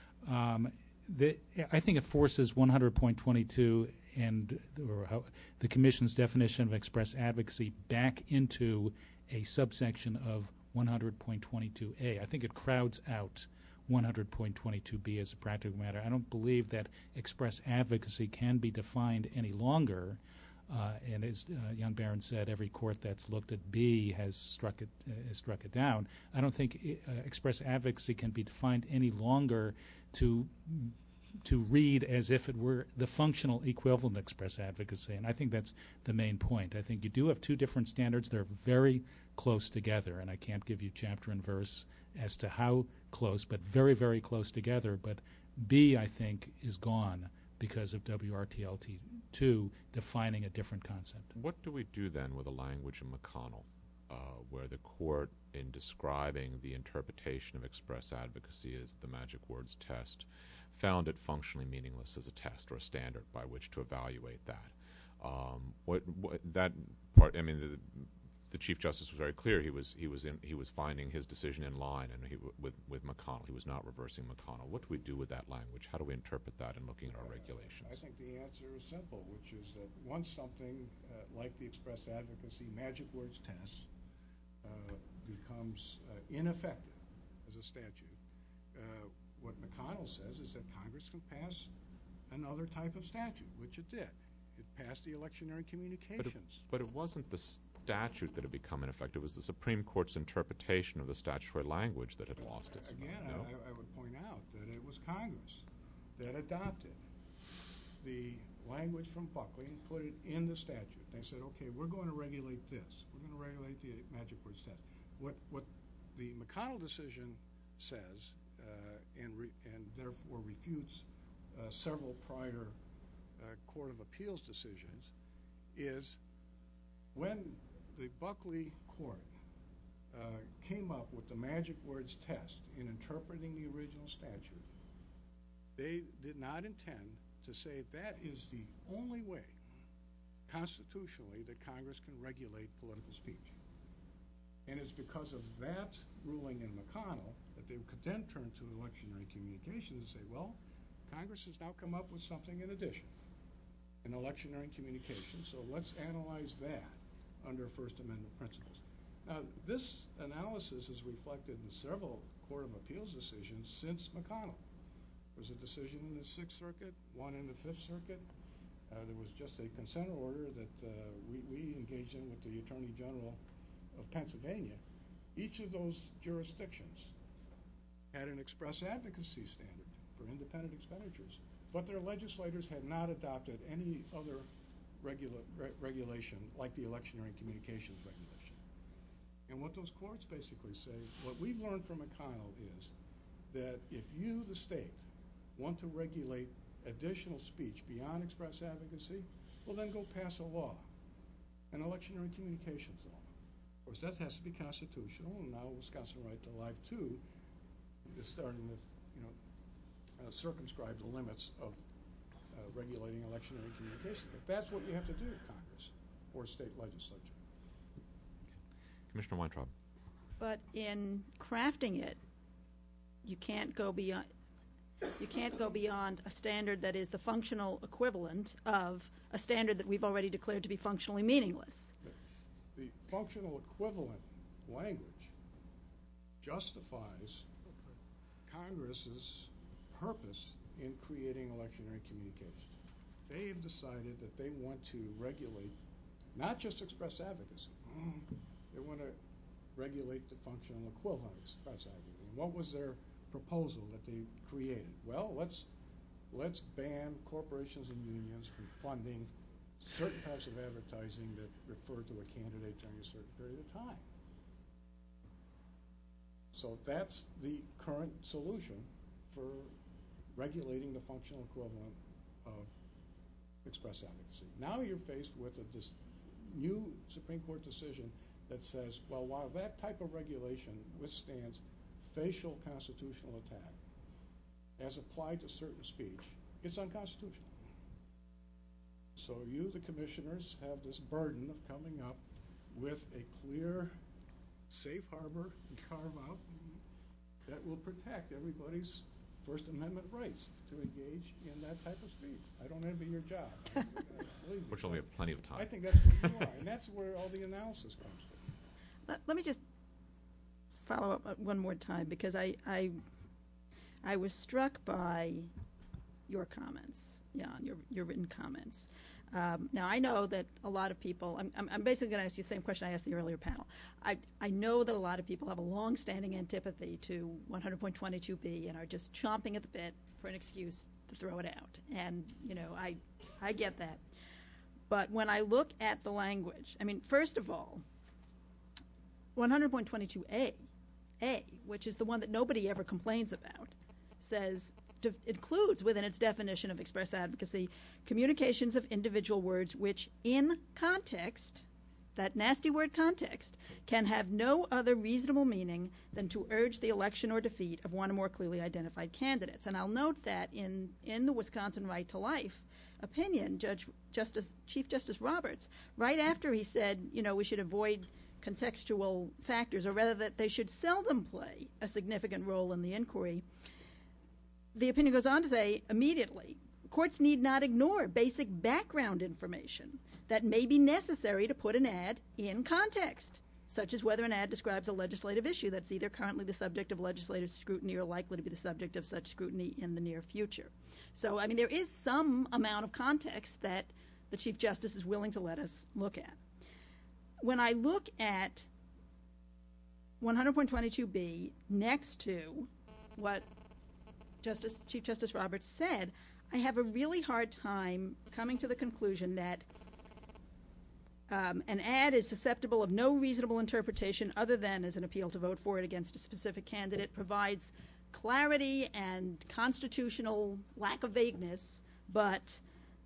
I think it forces 100.22 and the Commission's definition of express advocacy back into a subsection of 100.22a. I think it crowds out 100.22b as a practical matter. I don't believe that express advocacy can be defined any longer. And as Young Barron said, every court that's looked at B has struck it down. I don't think express advocacy can be defined any longer to to read as if it were the functional equivalent of express advocacy, and I think that's the main point. I think you do have two different standards. They're very close together, and I can't give you chapter and verse as to how close, but very, very close together. But B, I think, is gone because of WRTLT2 defining a different concept. What do we do then with the language in McConnell, where the court, in describing the interpretation of express advocacy as the magic words test, found it functionally meaningless as a test or a standard by which to evaluate that? That part, I mean, the Chief Justice was very clear. He was finding his decision in line, and with McConnell, he was not reversing McConnell. What do we do with that language? How do we interpret that in looking at our regulations? I think the answer is simple, which is that once something like the express advocacy magic words test becomes ineffective as a statute, what McConnell says is that Congress can pass another type of statute, which it did. It passed the electionary communications. But it wasn't the statute that had become ineffective. It was the Supreme Court's interpretation of the statutory language that had lost its Again, no? I would point out that it was Congress that adopted the language from Buckley and put it in the statute. They said, okay, we're going to regulate this. We're going to regulate the magic words test. What the McConnell decision says, and therefore refutes several prior Court of Appeals decisions, is when the Buckley court came up with the magic words test in interpreting the original statute, they did not intend to say that is the only way constitutionally that Congress can regulate political speech. And it's because of that ruling in McConnell that they could then turn to electionary communications and say, well, Congress has now come up with something in addition, an electionary communication, so let's analyze that under First Amendment principles. Now, this analysis is reflected in several Court of Appeals decisions since McConnell. There was a decision in the Sixth Circuit, one in the Fifth Circuit. There was just a consent order that we engaged in with the Attorney General of Pennsylvania. Each of those jurisdictions had an express advocacy standard for independent expenditures, but their legislators had not adopted any other regulation like the electionary communications regulation. And what those courts basically say, what we've learned from McConnell is that if you, the state, want to regulate additional speech beyond express advocacy, well then go pass a law, an electionary communications law. Of course, that has to be constitutional, and now Wisconsin Right to Life 2 is starting to circumscribe the limits of regulating electionary communication. But that's what you have to do, Congress, or state legislature. Commissioner Weintraub. But in crafting it, you can't go beyond. You can't go beyond a standard that is the functional equivalent of a standard that we've already declared to be functionally meaningless. The functional equivalent language justifies Congress's purpose in creating electionary communications. They have decided that they want to regulate not just express advocacy. They want to regulate the functional equivalent of express advocacy. And what was their proposal that they created? Well, let's ban corporations and unions from funding certain types of advertising that refer to a candidate during a certain period of time. So that's the current solution for regulating the functional equivalent of express advocacy. Now you're faced with this new Supreme Court decision that says, well, while that type of regulation withstands facial constitutional attack as applied to certain speech, it's unconstitutional. So you, the commissioners, have this burden of coming up with a clear, safe harbor and carve-out that will protect everybody's First Amendment rights to engage in that type of speech. I don't envy your job. Which will have plenty of time. I think that's where you are, and that's where all the analysis comes from. Let me just follow up one more time, because I was struck by your comments, Jan, your written comments. Now, I know that a lot of people, I'm basically going to ask you the same question I asked the earlier panel. I know that a lot of people have a long-standing antipathy to 100.22b and are just chomping at the bit for an excuse to throw it out. And, I get that. But when I look at the language, first of all, 100.22a, which is the one that nobody ever complains about, says, includes within its definition of express advocacy communications of individual words which in context, that nasty word context, can have no other reasonable meaning than to urge the election or defeat of one or more clearly identified candidates. And I'll note that in the Wisconsin Right to Life opinion, Chief Justice Roberts, right after he said, we should avoid contextual factors, or rather that they should seldom play a significant role in the inquiry, the opinion goes on to say immediately, courts need not ignore basic background information that may be necessary to put an ad in context, such as whether an ad describes a legislative issue that's either currently the subject of legislative scrutiny or likely to be the subject of such scrutiny in the near future. So, there is some amount of context that the Chief Justice is willing to let us look at. When I look at 100.22b next to what Chief Justice Roberts said, I have a really hard time coming to the conclusion that an ad is susceptible of no reasonable interpretation other than as an appeal to vote for it against a specific candidate, provides clarity and constitutional lack of vagueness, but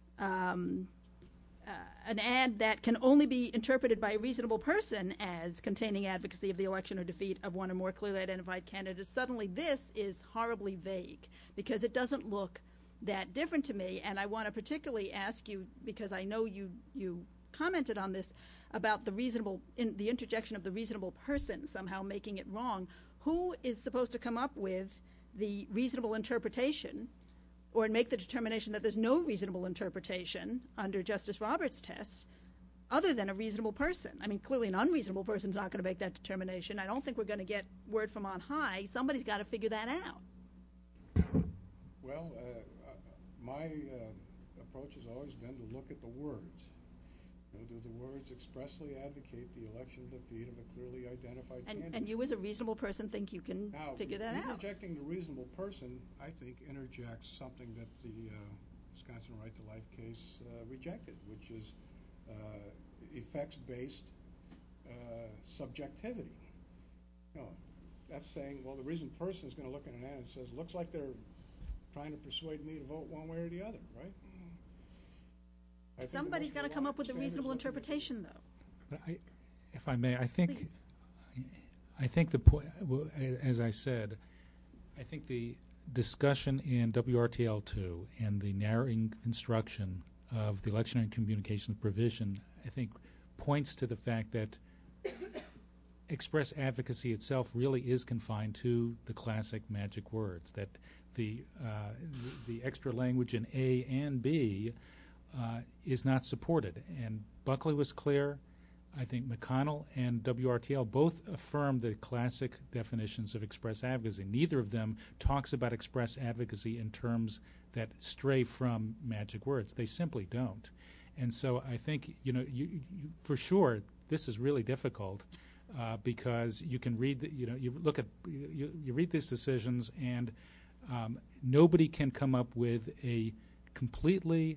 an ad that can only be interpreted by a reasonable person as containing advocacy of the election or defeat of one or more clearly identified candidates, suddenly this is horribly vague because it doesn't look that different to me. And I want to particularly ask you, because I know you commented on this, about the interjection of the reasonable person somehow making it wrong. Who is supposed to come up with the reasonable interpretation or make the determination that there's no reasonable interpretation under Justice Roberts' test other than a reasonable person? Clearly an unreasonable person is not going to make that determination. I don't think we're going to get word from on high. Somebody's got to figure that out. Well, my approach has always been to look at the words. Do the words expressly advocate the election defeat of a clearly identified candidate? And you as a reasonable person think you can figure that out? Interjecting the reasonable person, I think, interjects something that the Wisconsin Right to Life case rejected, which is effects-based subjectivity. That's saying, well, the reasonable person is going to look at an ad and says, looks like they're trying to persuade me to vote one way or the other, right? Somebody's got to come up with a reasonable interpretation, though. But if I may, I think the as I said, I think the discussion in WRTL2 and the narrowing construction of the electioneering communications provision, I think, points to the fact that express advocacy itself really is confined to the classic magic words, that the extra language in A and B is not supported. And Buckley was clear. I think McConnell and WRTL both affirmed the classic definitions of express advocacy. Neither of them talks about express advocacy in terms that stray from magic words. They simply don't. And so I think, you for sure, this is really difficult because you can read, you read these decisions and nobody can come up with a completely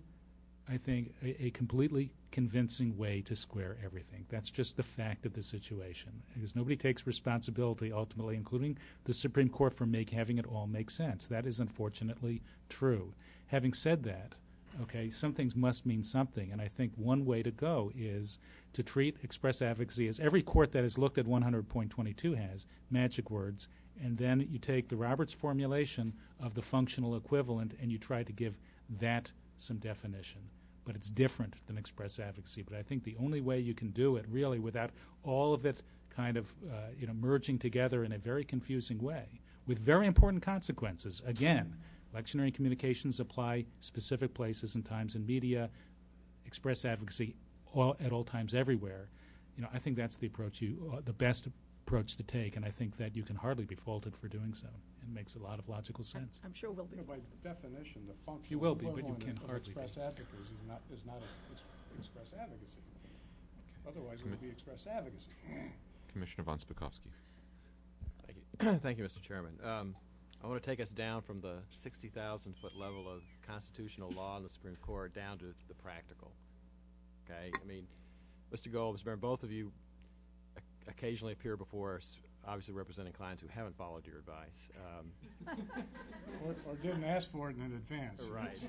convincing way to square everything. That's just the fact of the situation. Because nobody takes responsibility ultimately, including the Supreme Court, for having it all make sense. That is unfortunately true. Having said that, some things must mean something, and I think one way to go is to treat express advocacy, as every court that has looked at 100.22 has, magic words, and then you take the Roberts formulation of the functional equivalent and you try to give that some definition. But it's different than express advocacy. But I think the only way you can do it, really, without all of it kind of merging together in a very confusing way, with very important consequences. Again, electioneering communications apply specific places and times in media, express advocacy at all times everywhere. I think that's the approach the best approach to take, and I think that you can hardly be faulted for doing so. It makes a lot of logical sense. I'm sure we'll be. By definition, the functional you will be, but you equivalent can of hardly express advocacy is not express advocacy. Otherwise, it would be express advocacy. Commissioner von Spakovsky. Thank you. Thank you, Mr. Chairman. I want to take us down from the 60,000-foot level of constitutional law in the Supreme Court down to the practical. Okay? I mean, Mr. Gold, Mr. Barron, both of you occasionally appear before us, obviously representing clients who haven't followed your advice. Or didn't ask for it in advance. Right.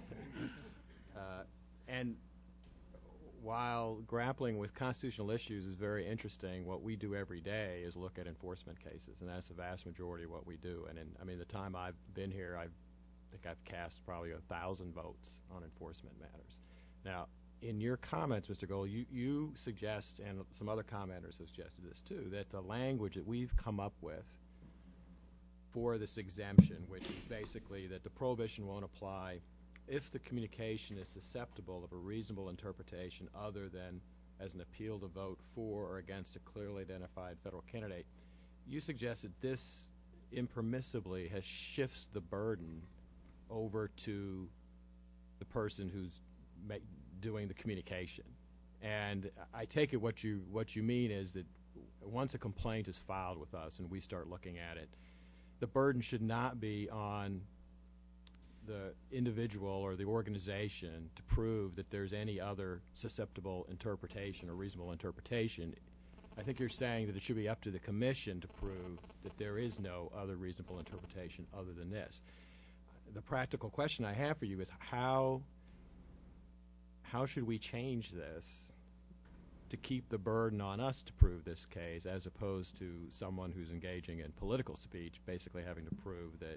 And while grappling with constitutional issues is very interesting, what we do every day is look at enforcement cases, and that's the vast majority of what we do. And the time I've been here, I think I've cast probably 1,000 votes on enforcement matters. Now, in your comments, Mr. Gold, you suggest, and some other commenters have suggested this too, that the language that we've come up with for this exemption, which is basically that the prohibition won't apply if the communication is susceptible of a reasonable interpretation other than as an appeal to vote for or against a clearly identified federal candidate, you suggest that this impermissibly shifts the burden over to the person who's doing the communication. And I take it what you mean is that once a complaint is filed with us and we start looking at it, the burden should not be on the individual or the organization to prove that there's any other susceptible interpretation or reasonable interpretation. I think you're saying that it should be up to the commission to prove that there is no other reasonable interpretation other than this. The practical question I have for you is how should we change this to keep the burden on us to prove this case as opposed to someone who's engaging in political speech basically having to prove that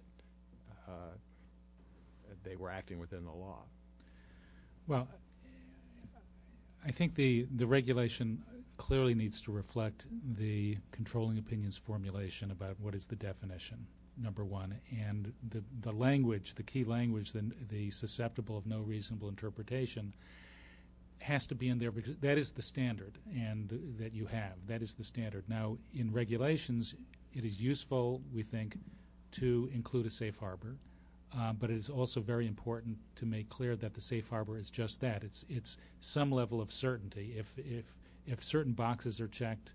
they were acting within the law? Well, I think the regulation clearly needs to reflect the controlling opinions formulation about what is the definition, number one, and the language, the key language, the susceptible of no reasonable interpretation, has to be in there because that is the standard and that you have. That is the standard. Now, in regulations, it is useful, we think, to include a safe harbor. But it is also very important to make clear that the safe harbor is just that. It's some level of certainty. If certain boxes are checked,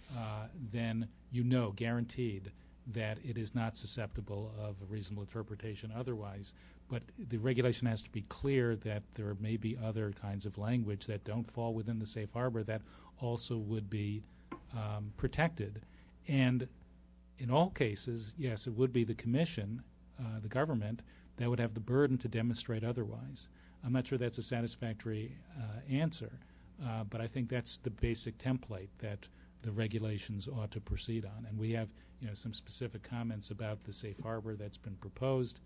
then you know, guaranteed, that it is not susceptible of a reasonable interpretation otherwise. But the regulation has to be clear that there may be other kinds of language that don't fall within the safe harbor that also would be protected. And in all cases, yes, it would be the commission, the government, that would have the burden to demonstrate otherwise. I'm not sure that's a satisfactory answer, but I think that's the basic template that the regulations ought to proceed on. And we have, some specific comments about the safe harbor that's been proposed.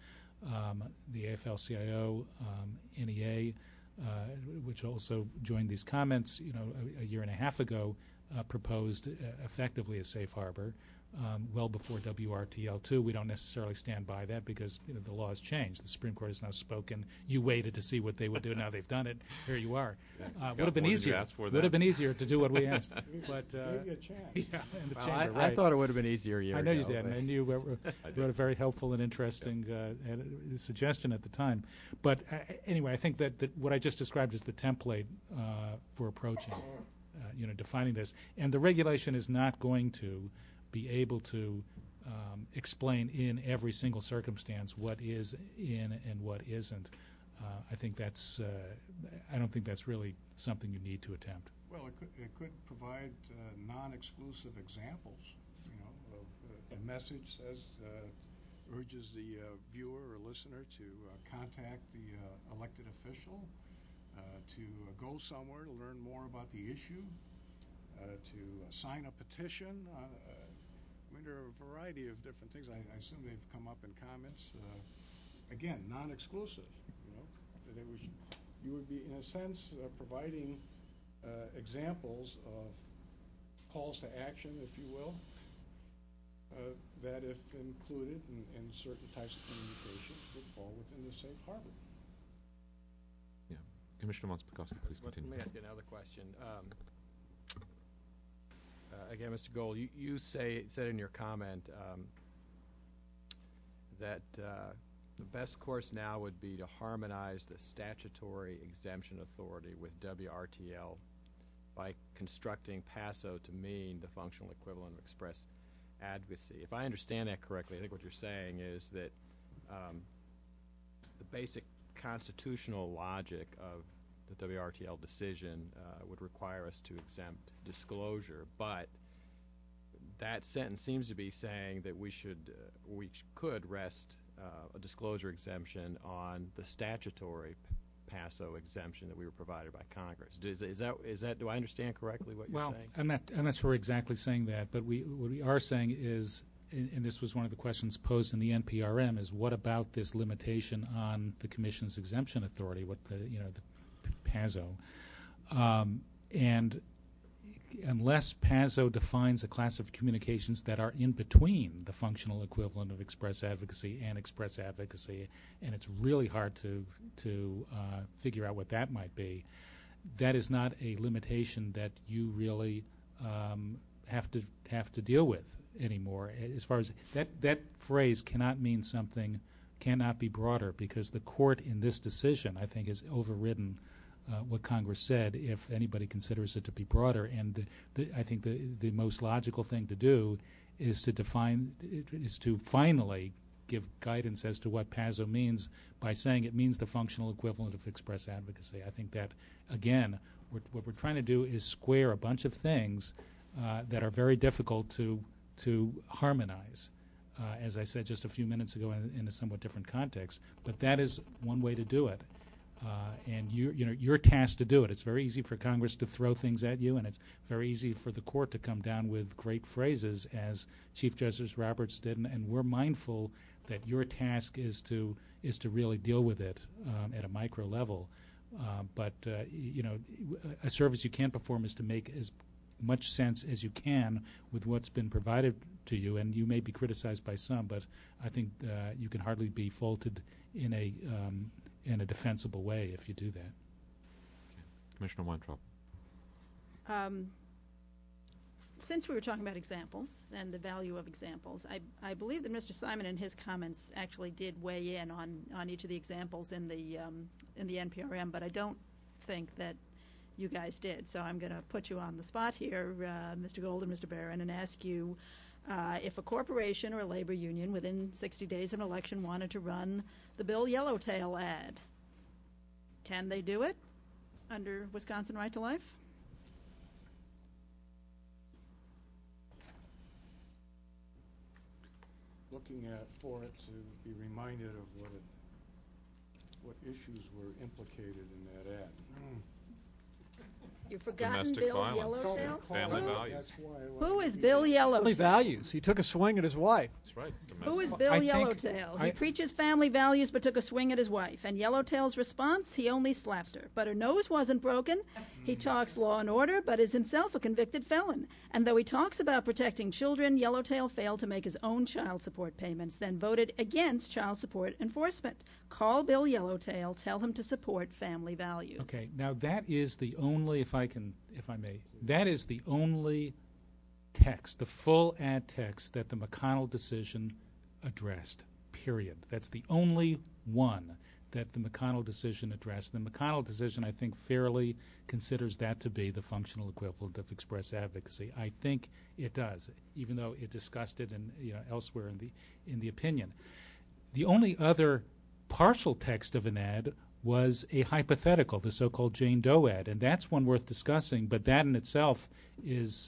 The AFL-CIO, NEA, which also joined these comments, a year and a half ago, proposed effectively a safe harbor. Well before WRTL2. We don't necessarily stand by that because the law has changed. The Supreme Court has now spoken. You waited to see what they would do. Now they've done it. Here you are. Would have been easier. Would have been easier to do what we asked. But maybe a chance. Yeah, in the chamber. I thought it would have been easier a year ago. I know you did, and you wrote a very helpful and interesting suggestion at the time. But anyway, I think that what I just described is the template for approaching, defining this. And the regulation is not going to be able to explain in every single circumstance what is in and what isn't. I think that's. I don't think that's really something you need to attempt. Well, it could provide non-exclusive examples. Of a message says urges the viewer or listener to contact the elected official, to go somewhere to learn more about the issue, to sign a petition. There are a variety of different things. I assume they've come up in comments. Again, non-exclusive. That you would be, in a sense, providing examples of calls to action, if you will, that, if included in certain types of communications, would fall within the safe harbor. Yeah. Commissioner Monspikowski, please continue. Let me ask you another question. Again, Mr. Gold, you said in your comment that the best course now would be to harmonize the statutory exemption authority with WRTL by constructing PASO to mean the functional equivalent of express advocacy. If I understand that correctly, I think what you're saying is that the basic constitutional logic of the WRTL decision would require us to exempt disclosure, but that sentence seems to be saying that we could rest a disclosure exemption on the statutory PASO exemption that we were provided by Congress. Is that do I understand correctly what you're saying? Well, I'm not sure we're exactly saying that, but what we are saying is, and this was one of the questions posed in the NPRM, is what about this limitation on the Commission's exemption authority, what the PASO, and unless PASO defines a class of communications that are in between the functional equivalent of express advocacy and express advocacy, and it's really hard to figure out what that might be, that is not a limitation that you really have to deal with anymore. As far as that phrase cannot mean something, cannot be broader, because the court in this decision, I think, has overridden what Congress said, if anybody considers it to be broader. And I think the most logical thing to do is to finally give guidance as to what PASO means by saying it means the functional equivalent of express advocacy. I think that, again, what we're trying to do is square a bunch of things that are very difficult to harmonize, as I said just a few minutes ago in a somewhat different context. But that is one way to do it. And you're tasked to do it. It's very easy for Congress to throw things at you, and it's very easy for the court to come down with great phrases, as Chief Justice Roberts did. And we're mindful that your task is to really deal with it at a micro level. But a service you can perform is to make as much sense as you can with what's been provided to you. And you may be criticized by some, but I think you can hardly be faulted in a defensible way if you do that. Commissioner Weintraub. Since we were talking about examples and the value of examples, I believe that Mr. Simon in his comments actually did weigh in on each of the examples in the NPRM, but I don't think that you guys did. So I'm going to put you on the spot here, Mr. Gold and Mr. Barron, and ask you if a corporation or a labor union within 60 days of an election wanted to run the Bill Yellowtail ad, can they do it under Wisconsin Right to Life? Looking for it to be reminded of what issues were implicated in that ad. You've forgotten Domestic Bill violence. Yellowtail? Family values. Who is Bill Yellowtail? Family values. He took a swing at his wife. That's right. Who is Domestic. Bill I think Yellowtail? He preaches family values but took a swing at his wife. And Yellowtail's response? He only slapped her. But her nose wasn't broken. He talks law and order but is himself a convicted felon. And though he talks about protecting children, Yellowtail failed to make his own child support payments, then voted against child support enforcement. Call Bill Yellowtail. Tell him to support family values. Okay, now that is the only, if I may, that is the only text, the full ad text that the McConnell decision addressed, period. That's the only one that the McConnell decision addressed. The McConnell decision, I think, fairly considers that to be the functional equivalent of express advocacy. I think it does, even though it discussed it elsewhere in the opinion. The only other partial text of an ad was a hypothetical, the so-called Jane Doe ad, and that's one worth discussing. But that in itself is,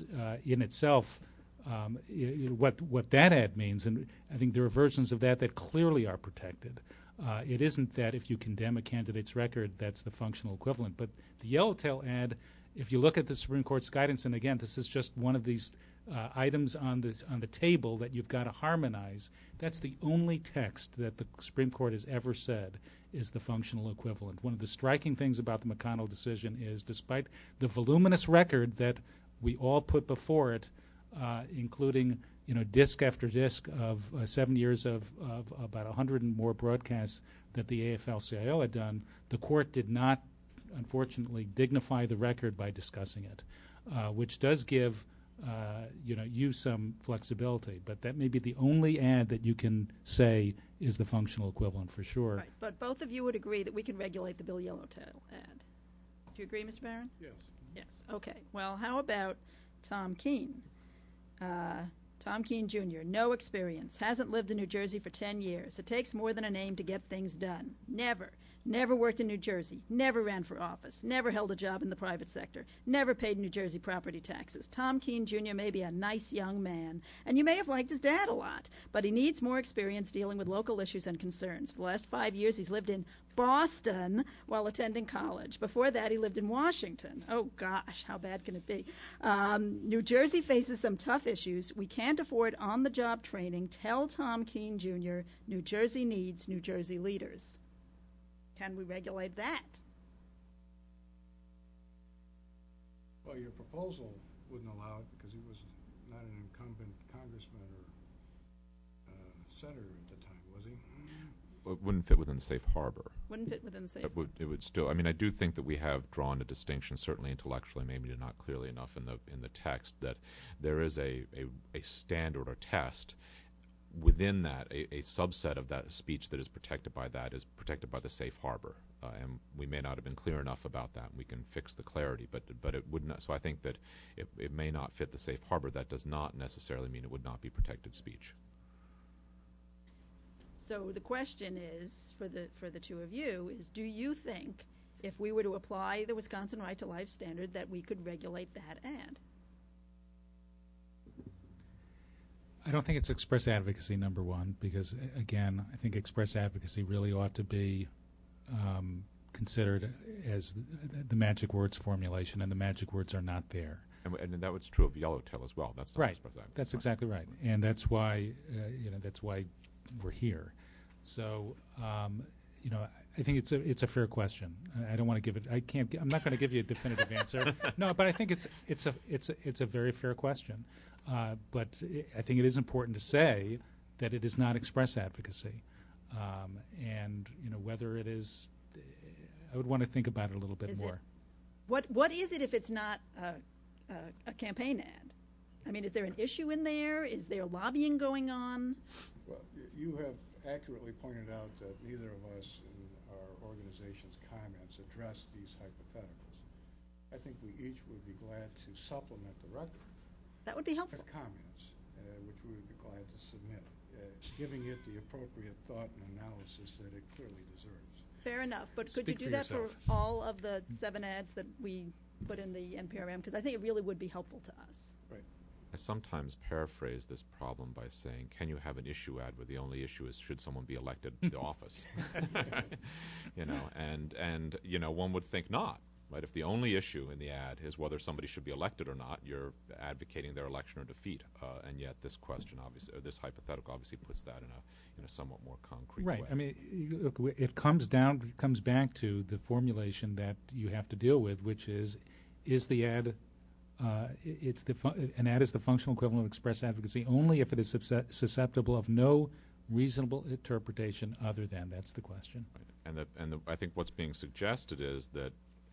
what that ad means, and I think there are versions of that clearly are protected. It isn't that if you condemn a candidate's record, that's the functional equivalent. But the Yellowtail ad, if you look at the Supreme Court's guidance, and again, this is just one of these items on the table that you've got to harmonize. That's the only text that the Supreme Court has ever said is the functional equivalent. One of the striking things about the McConnell decision is, despite the voluminous record that we all put before it, including disc after disc of 7 years of about 100 and more broadcasts that the AFL-CIO had done, the court did not, unfortunately, dignify the record by discussing it, which does give you some flexibility. But that may be the only ad that you can say is the functional equivalent for sure. Right, but both of you would agree that we can regulate the Bill Yellowtail ad. Do you agree, Mr. Barron? Yes. Yes. Okay. Well, how about Tom Keene? Tom Keene Jr., no experience, hasn't lived in New Jersey for 10 years. It takes more than a name to get things done. Never worked in New Jersey, never ran for office, never held a job in the private sector, never paid New Jersey property taxes. Tom Keene Jr. may be a nice young man, and you may have liked his dad a lot, but he needs more experience dealing with local issues and concerns. For the last 5 years, he's lived in Boston while attending college. Before that, he lived in Washington. Oh, gosh, how bad can it be? New Jersey faces some tough issues. We can't afford on-the-job training. Tell Tom Keene Jr. New Jersey needs New Jersey leaders. Can we regulate that? Well, your proposal wouldn't allow it because he was not an incumbent congressman or senator at the time, was he? Well, it wouldn't fit within the safe harbor. Wouldn't fit within the safe harbor. It would still. I mean, I do think that we have drawn a distinction, certainly intellectually, maybe not clearly enough in the text, that there is a standard or test. Within that, a subset of that speech that is protected by that is protected by the safe harbor, and we may not have been clear enough about that. We can fix the clarity, but it would not. So I think that it may not fit the safe harbor. That does not necessarily mean it would not be protected speech. So the question is, for the two of you, is do you think if we were to apply the Wisconsin Right to Life standard that we could regulate that ad? I don't think it's express advocacy, number one, because, again, I think express advocacy really ought to be considered as the magic words formulation, and the magic words are not there. And that was true of Yellowtail as well. That's not right. express advocacy. That's exactly right, and that's why that's why we're here. So I think it's a fair question. I don't want to give it. I'm not going to give you a definitive answer. No, but I think it's a very fair question. But I think it is important to say that it is not express advocacy, and whether it is. I would want to think about it a little bit more. What is it if it's not a campaign ad? I mean, is there an issue in there? Is there lobbying going on? Well, you have accurately pointed out that neither of us in our organization's comments addressed these hypotheticals. I think we each would be glad to supplement the record. That would be helpful. With comments, which we would be glad to submit, giving it the appropriate thought and analysis that it clearly deserves. Fair enough, but could you do that for all of the 7 ads that we put in the NPRM? Because I think it really would be helpful to us. Right. I sometimes paraphrase this problem by saying, can you have an issue ad where the only issue is should someone be elected to the office? And one would think not. Right? If the only issue in the ad is whether somebody should be elected or not, you're advocating their election or defeat, and yet this question, obviously, or this hypothetical, obviously puts that in a somewhat more concrete way. Right. I mean, look, it comes back to the formulation that you have to deal with, which is the ad. An ad is the functional equivalent of express advocacy only if it is susceptible of no reasonable interpretation other than. That's the question. Right. And I think what's being suggested is that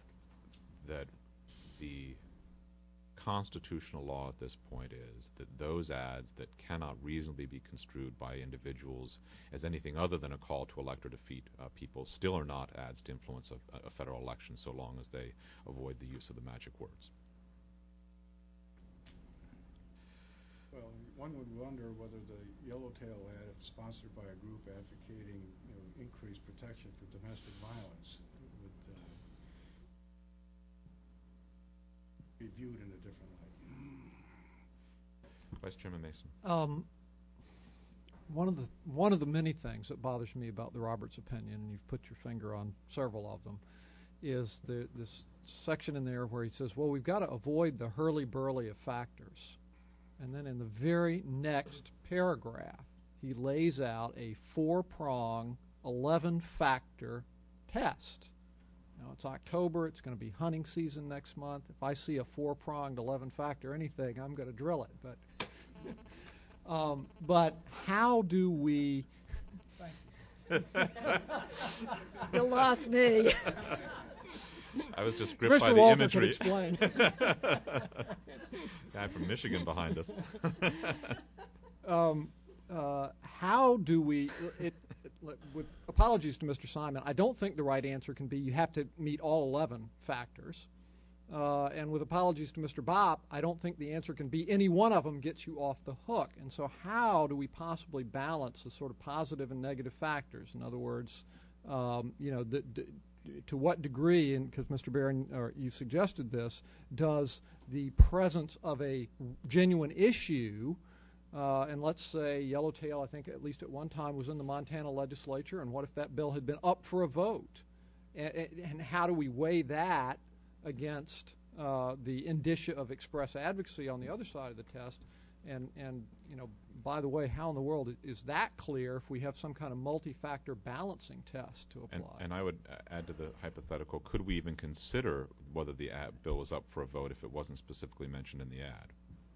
the constitutional law at this point is that those ads that cannot reasonably be construed by individuals as anything other than a call to elect or defeat people still are not ads to influence a federal election so long as they avoid the use of the magic words. Well, one would wonder whether the Yellowtail ad, if sponsored by a group advocating increased protection for domestic violence, would be viewed in a different light. Vice Chairman Mason. One of the many things that bothers me about the Roberts opinion, and you've put your finger on several of them, is this section in there where he says, well, we've got to avoid the hurly-burly of factors. And then in the very next paragraph, he lays out a 4-prong, 11-factor test. Now, it's October. It's going to be hunting season next month. If I see a 4-pronged, 11-factor anything, I'm going to drill it. But how do we... You lost me. I was just gripped by the Walter imagery. Can explain. Guy from Michigan behind us. How do we, with apologies to Mr. Simon, I don't think the right answer can be you have to meet all 11 factors. and with apologies to Mr. Bopp, I don't think the answer can be any one of them gets you off the hook. And so how do we possibly balance the sort of positive and negative factors? In other words, to what degree, and because Mr. Barron, or you suggested this, does the presence of a genuine issue, and let's say Yellowtail, I think at least at one time was in the Montana legislature, and what if that bill had been up for a vote? And how do we weigh that against the indicia of express advocacy on the other side of the test? And by the way, how in the world is that clear if we have some kind of multi-factor balancing test to apply? And I would add to the hypothetical, could we even consider whether the bill was up for a vote if it wasn't specifically mentioned in the ad?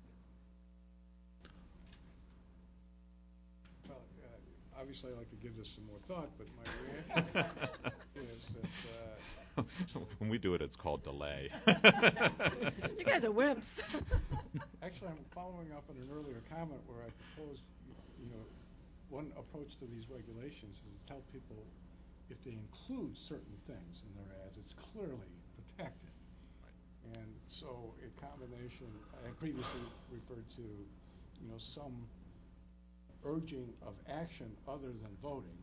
Well, obviously I'd like to give this some more thought, but my reaction is that when we do it, it's called delay. You guys are wimps. actually I'm following up on an earlier comment where I proposed, one approach to these regulations is to tell people if they include certain things in their ads, it's clearly protected. Right. And so a combination, I previously referred to, some urging of action other than voting.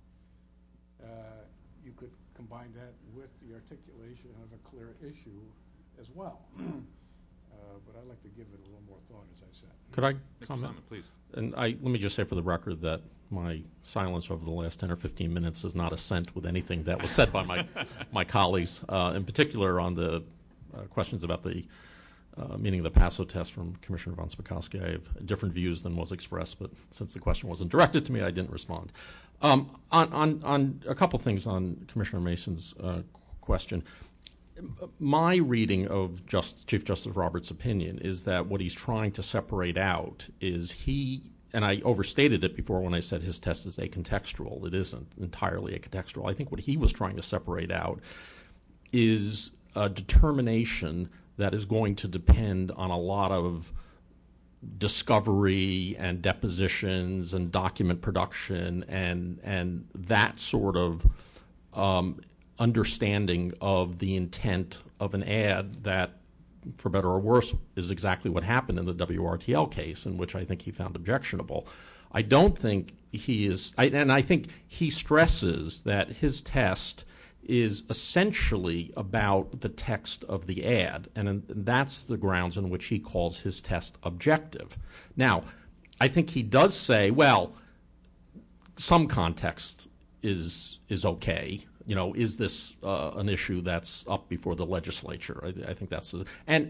You could combine that with the articulation of a clear issue as well. But I'd like to give it a little more thought, as I said. Could I Mr. comment? Simon, please. And let me just say for the record that my silence over the last 10 or 15 minutes is not assent with anything that was said by my colleagues, in particular on the questions about the meaning of the PASO test from Commissioner von Spakovsky. I have different views than was expressed, but since the question wasn't directed to me, I didn't respond. On a couple things on Commissioner Mason's question, my reading of Chief Justice Roberts' opinion is that what he's trying to separate out is and I overstated it before when I said his test is acontextual. It isn't entirely acontextual. I think what he was trying to separate out is a determination that is going to depend on a lot of discovery and depositions and document production and that sort of understanding of the intent of an ad that, for better or worse, is exactly what happened in the WRTL case, in which I think he found objectionable. I don't think he is, and I think he stresses that his test is essentially about the text of the ad, and that's the grounds on which he calls his test objective. Now, I think he does say, well, some context is okay. Is this an issue that's up before the legislature? I think that's in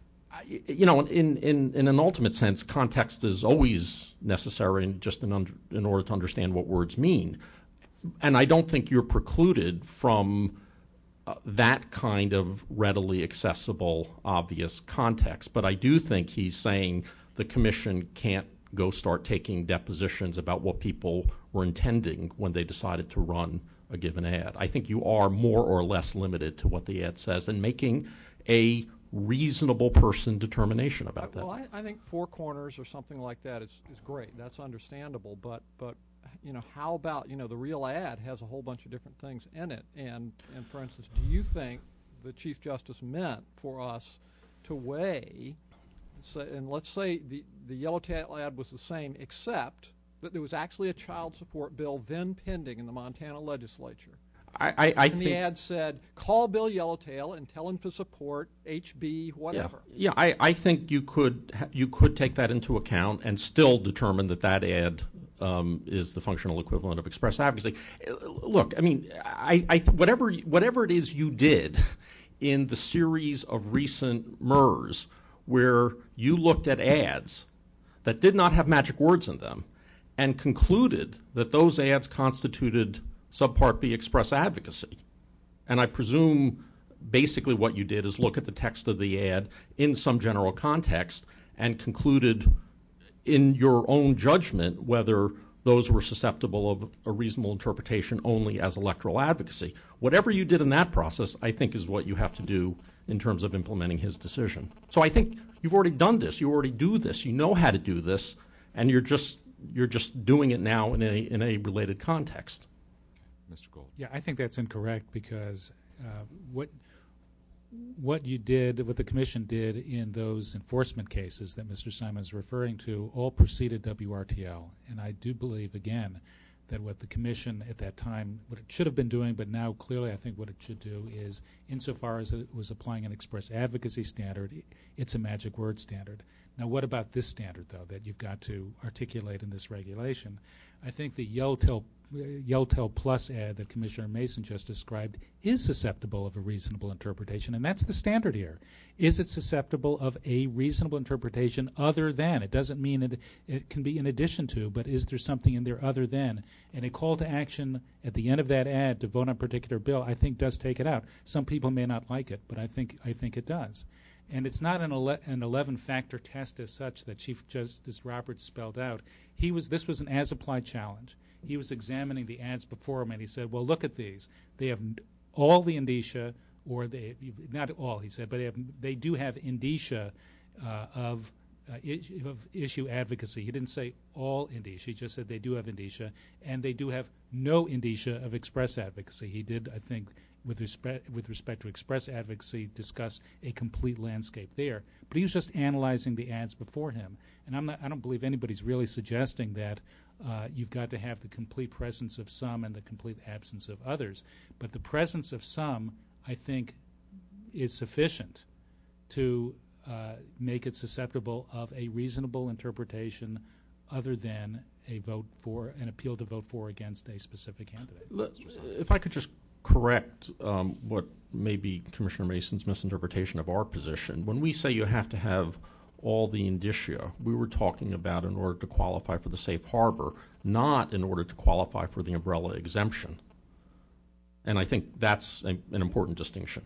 an ultimate sense, context is always necessary just in order to understand what words mean. And I don't think you're precluded from that kind of readily accessible, obvious context. But I do think he's saying the commission can't go start taking depositions about what people were intending when they decided to run a given ad. I think you are more or less limited to what the ad says and making a reasonable person determination about that. Well, I think four corners or something like that is great. That's understandable. But how about, the real ad has a whole bunch of different things in it. And for instance, do you think the Chief Justice meant for us to weigh, and let's say the Yellowtail ad was the same, except that there was actually a child support bill then pending in the Montana legislature. I and think the ad said, call Bill Yellowtail and tell him to support HB whatever. Yeah, I think you could take that into account and still determine that ad is the functional equivalent of express advocacy. Look, I mean, whatever it is you did in the series of recent MERS where you looked at ads that did not have magic words in them and concluded that those ads constituted Subpart B express advocacy. And I presume basically what you did is look at the text of the ad in some general context and concluded in your own judgment whether those were susceptible of a reasonable interpretation only as electoral advocacy. Whatever you did in that process, I think, is what you have to do in terms of implementing his decision. So I think you've already done this. You already do this. You know how to do this, and you're just doing it now in a related context. Mr. Gold. Yeah, I think that's incorrect because what the Commission did in those enforcement cases that Mr. Simon is referring to all preceded WRTL. And I do believe, again, that what the Commission at that time, what it should have been doing, but now clearly I think what it should do is, insofar as it was applying an express advocacy standard, it's a magic word standard. Now, what about this standard, though, that you've got to articulate in this regulation? I think the YellTel Plus ad that Commissioner Mason just described is susceptible of a reasonable interpretation, and that's the standard here. Is it susceptible of a reasonable interpretation other than? It doesn't mean it can be in addition to, but is there something in there other than? And a call to action at the end of that ad to vote on a particular bill, I think, does take it out. Some people may not like it, but I think it does. And it's not an 11-factor test as such that Chief Justice Roberts spelled out. This was an as-applied challenge. He was examining the ads before him, and he said, well, look at these. They have all the indicia, or not all, he said, but they do have indicia of issue advocacy. He didn't say all indicia. He just said they do have indicia, and they do have no indicia of express advocacy. He did, I think, with respect to express advocacy, discuss a complete landscape there. But he was just analyzing the ads before him. And I don't believe anybody's really suggesting that you've got to have the complete presence of some and the complete absence of others. But the presence of some, I think, is sufficient to make it susceptible of a reasonable interpretation other than an appeal to vote for or against a specific candidate. If I could just correct what may be Commissioner Mason's misinterpretation of our position. When we say you have to have all the indicia, we were talking about in order to qualify for the safe harbor, not in order to qualify for the umbrella exemption. And I think that's an important distinction.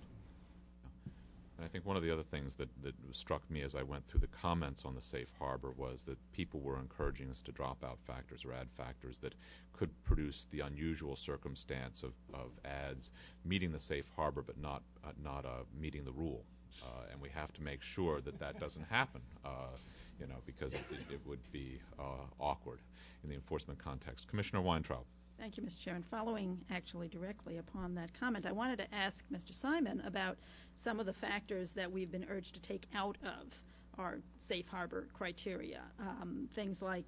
I think one of the other things that struck me as I went through the comments on the safe harbor was that people were encouraging us to drop out factors or add factors that could produce the unusual circumstance of ads meeting the safe harbor but not meeting the rule. And we have to make sure that doesn't happen, because it would be awkward in the enforcement context. Commissioner Weintraub. Thank you, Mr. Chairman. Following actually directly upon that comment, I wanted to ask Mr. Simon about some of the factors that we've been urged to take out of our safe harbor criteria. Things like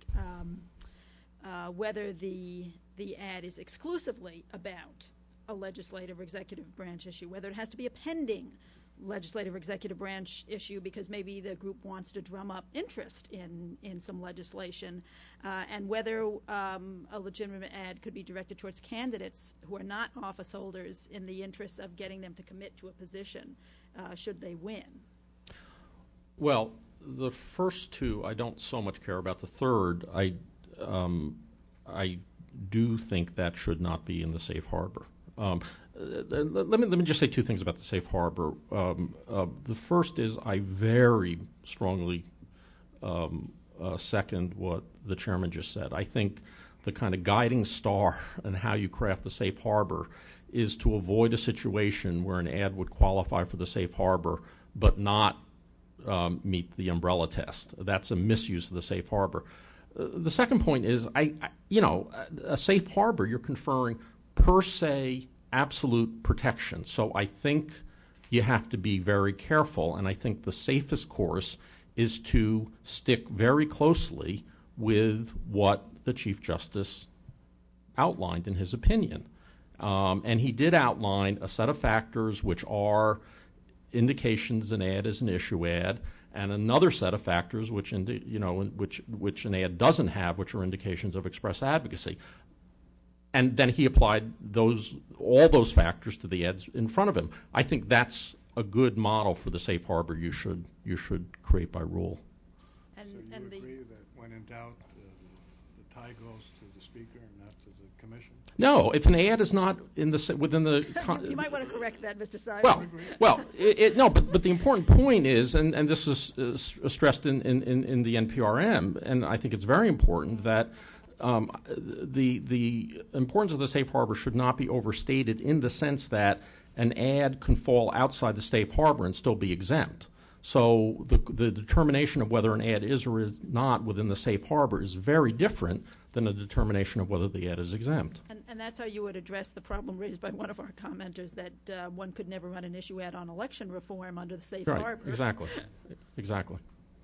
whether the ad is exclusively about a legislative or executive branch issue, whether it has to be a pending legislative or executive branch issue because maybe the group wants to drum up interest in some legislation, and whether a legitimate ad could be directed towards candidates who are not office holders in the interest of getting them to commit to a position should they win. Well, the first two I don't so much care about. The third, I do think that should not be in the safe harbor. Let me just say two things about the safe harbor. The first is I very strongly second what the chairman just said. I think the kind of guiding star in how you craft the safe harbor is to avoid a situation where an ad would qualify for the safe harbor but not meet the umbrella test. That's a misuse of the safe harbor. The second point is, a safe harbor, you're conferring per se absolute protection. So I think you have to be very careful, and I think the safest course is to stick very closely with what the Chief Justice outlined in his opinion. And he did outline a set of factors which are indications an ad is an issue ad, and another set of factors which an ad doesn't have, which are indications of express advocacy. And then he applied all those factors to the ads in front of him. I think that's a good model for the safe harbor you should create by rule. So you agree that when in doubt, the tie goes to the speaker and not to the commission? No, if an ad is not within the you might want to correct that, Mr. Simon. No, but the important point is, and this is stressed in the NPRM, and I think it's very important that the importance of the safe harbor should not be overstated in the sense that an ad can fall outside the safe harbor and still be exempt. So the determination of whether an ad is or is not within the safe harbor is very different than a determination of whether the ad is exempt. And that's how you would address the problem raised by one of our commenters that one could never run an issue ad on election reform under the safe Right, harbor. exactly. Exactly.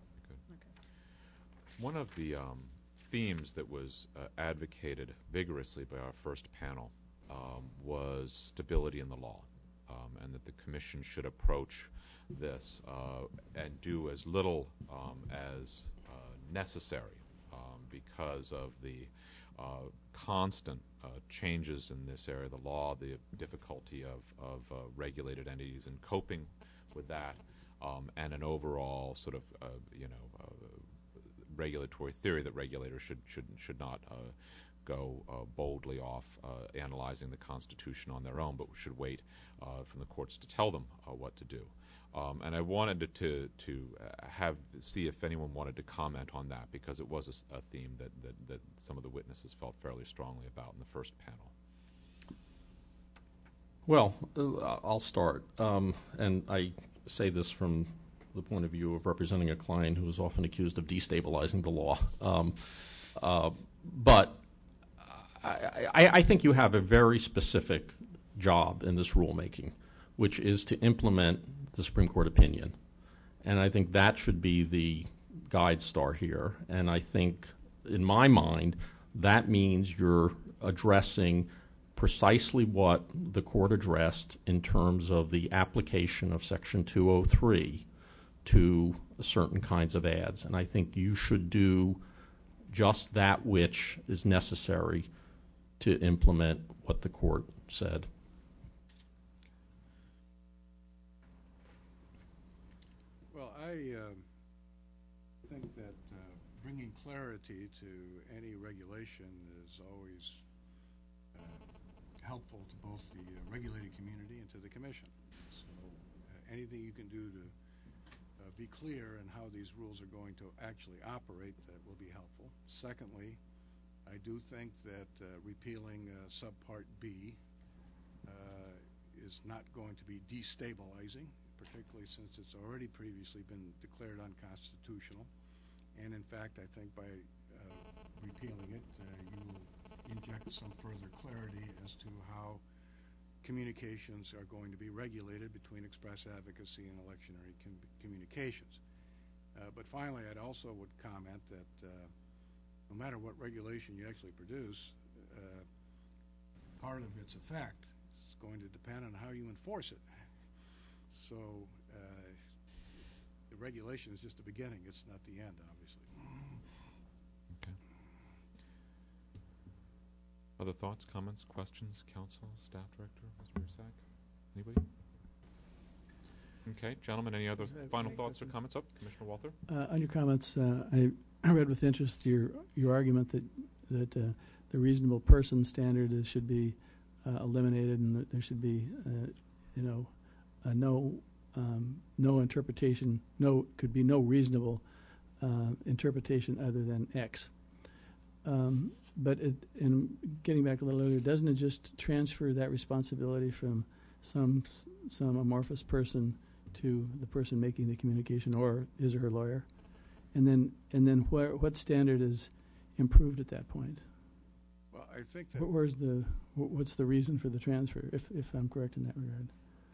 One of the themes that was advocated vigorously by our first panel was stability in the law, and that the Commission should approach this and do as little as necessary because of the constant changes in this area of the law, the difficulty of regulated entities in coping with that, and an overall sort of regulatory theory that regulators should not go boldly off analyzing the Constitution on their own, but should wait from the courts to tell them what to do. And I wanted to see if anyone wanted to comment on that, because it was a theme that some of the witnesses felt fairly strongly about in the first panel. Well, I'll start. And I say this from the point of view of representing a client who is often accused of destabilizing the law. But I think you have a very specific job in this rulemaking, which is to implement the Supreme Court opinion. And I think that should be the guide star here. And I think, in my mind, that means you're addressing precisely what the court addressed in terms of the application of Section 203 to certain kinds of ads. And I think you should do just that which is necessary to implement what the court said. Well, I think that bringing clarity to any regulation is always helpful to both the regulated community and to the Commission. So anything you can do to be clear in how these rules are going to actually operate, that will be helpful. Secondly, I do think that repealing subpart B is not going to be destabilizing, particularly since it's already previously been declared unconstitutional. And in fact, I think by repealing it, you will inject some further clarity as to how communications are going to be regulated between express advocacy and electioneering communications. But finally, I'd also would comment that no matter what regulation you actually produce, part of its effect is going to depend on how you enforce it. So the regulation is just the beginning. It's not the end, obviously. Okay. Other thoughts, comments, questions, council, staff director, Mr. Ursack? Anybody? Okay, gentlemen, any other final thoughts or comments? Oh, Commissioner Walther? On your comments, I read with interest your argument that the reasonable person standard should be eliminated, and that there should be no interpretation, could be no reasonable interpretation other than X. But in getting back a little earlier, doesn't it just transfer that responsibility from some amorphous person to the person making the communication or his or her lawyer? And then what standard is improved at that point? Well, I think that what's the reason for the transfer, if I'm correct in that regard?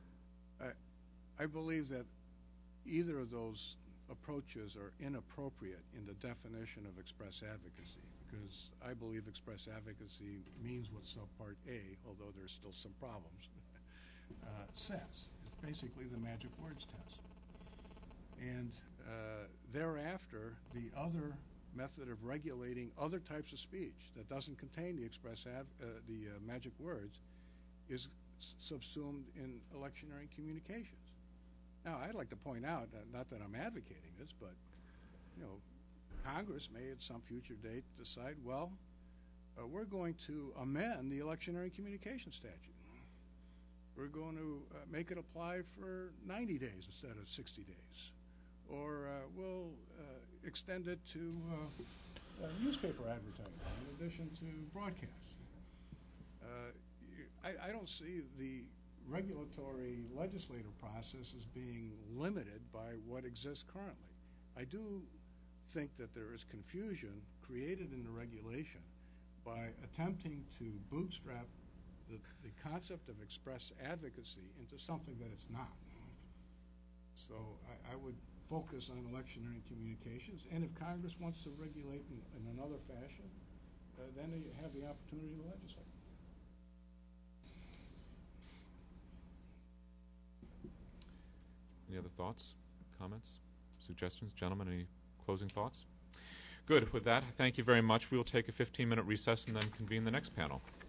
I believe that either of those approaches are inappropriate in the definition of express advocacy, because I believe express advocacy means what subpart A, although there's still some problems, says. It's basically the magic words test. And thereafter, the other method of regulating other types of speech that doesn't contain the magic words is subsumed in electioneering communications. Now, I'd like to point out, not that I'm advocating this, but Congress may at some future date decide, well, we're going to amend the electioneering communication statute. We're going to make it apply for 90 days instead of 60 days. Or we'll extend it to newspaper advertising in addition to broadcast. I don't see the regulatory legislative process as being limited by what exists currently. I do think that there is confusion created in the regulation by attempting to bootstrap the concept of express advocacy into something that it's not. So I would focus on electioneering communications, and if Congress wants to regulate in another fashion, then they have the opportunity to legislate. Any other thoughts, comments, suggestions? Gentlemen, any closing thoughts? Good. With that, thank you very much. We will take a 15-minute recess and then convene the next panel.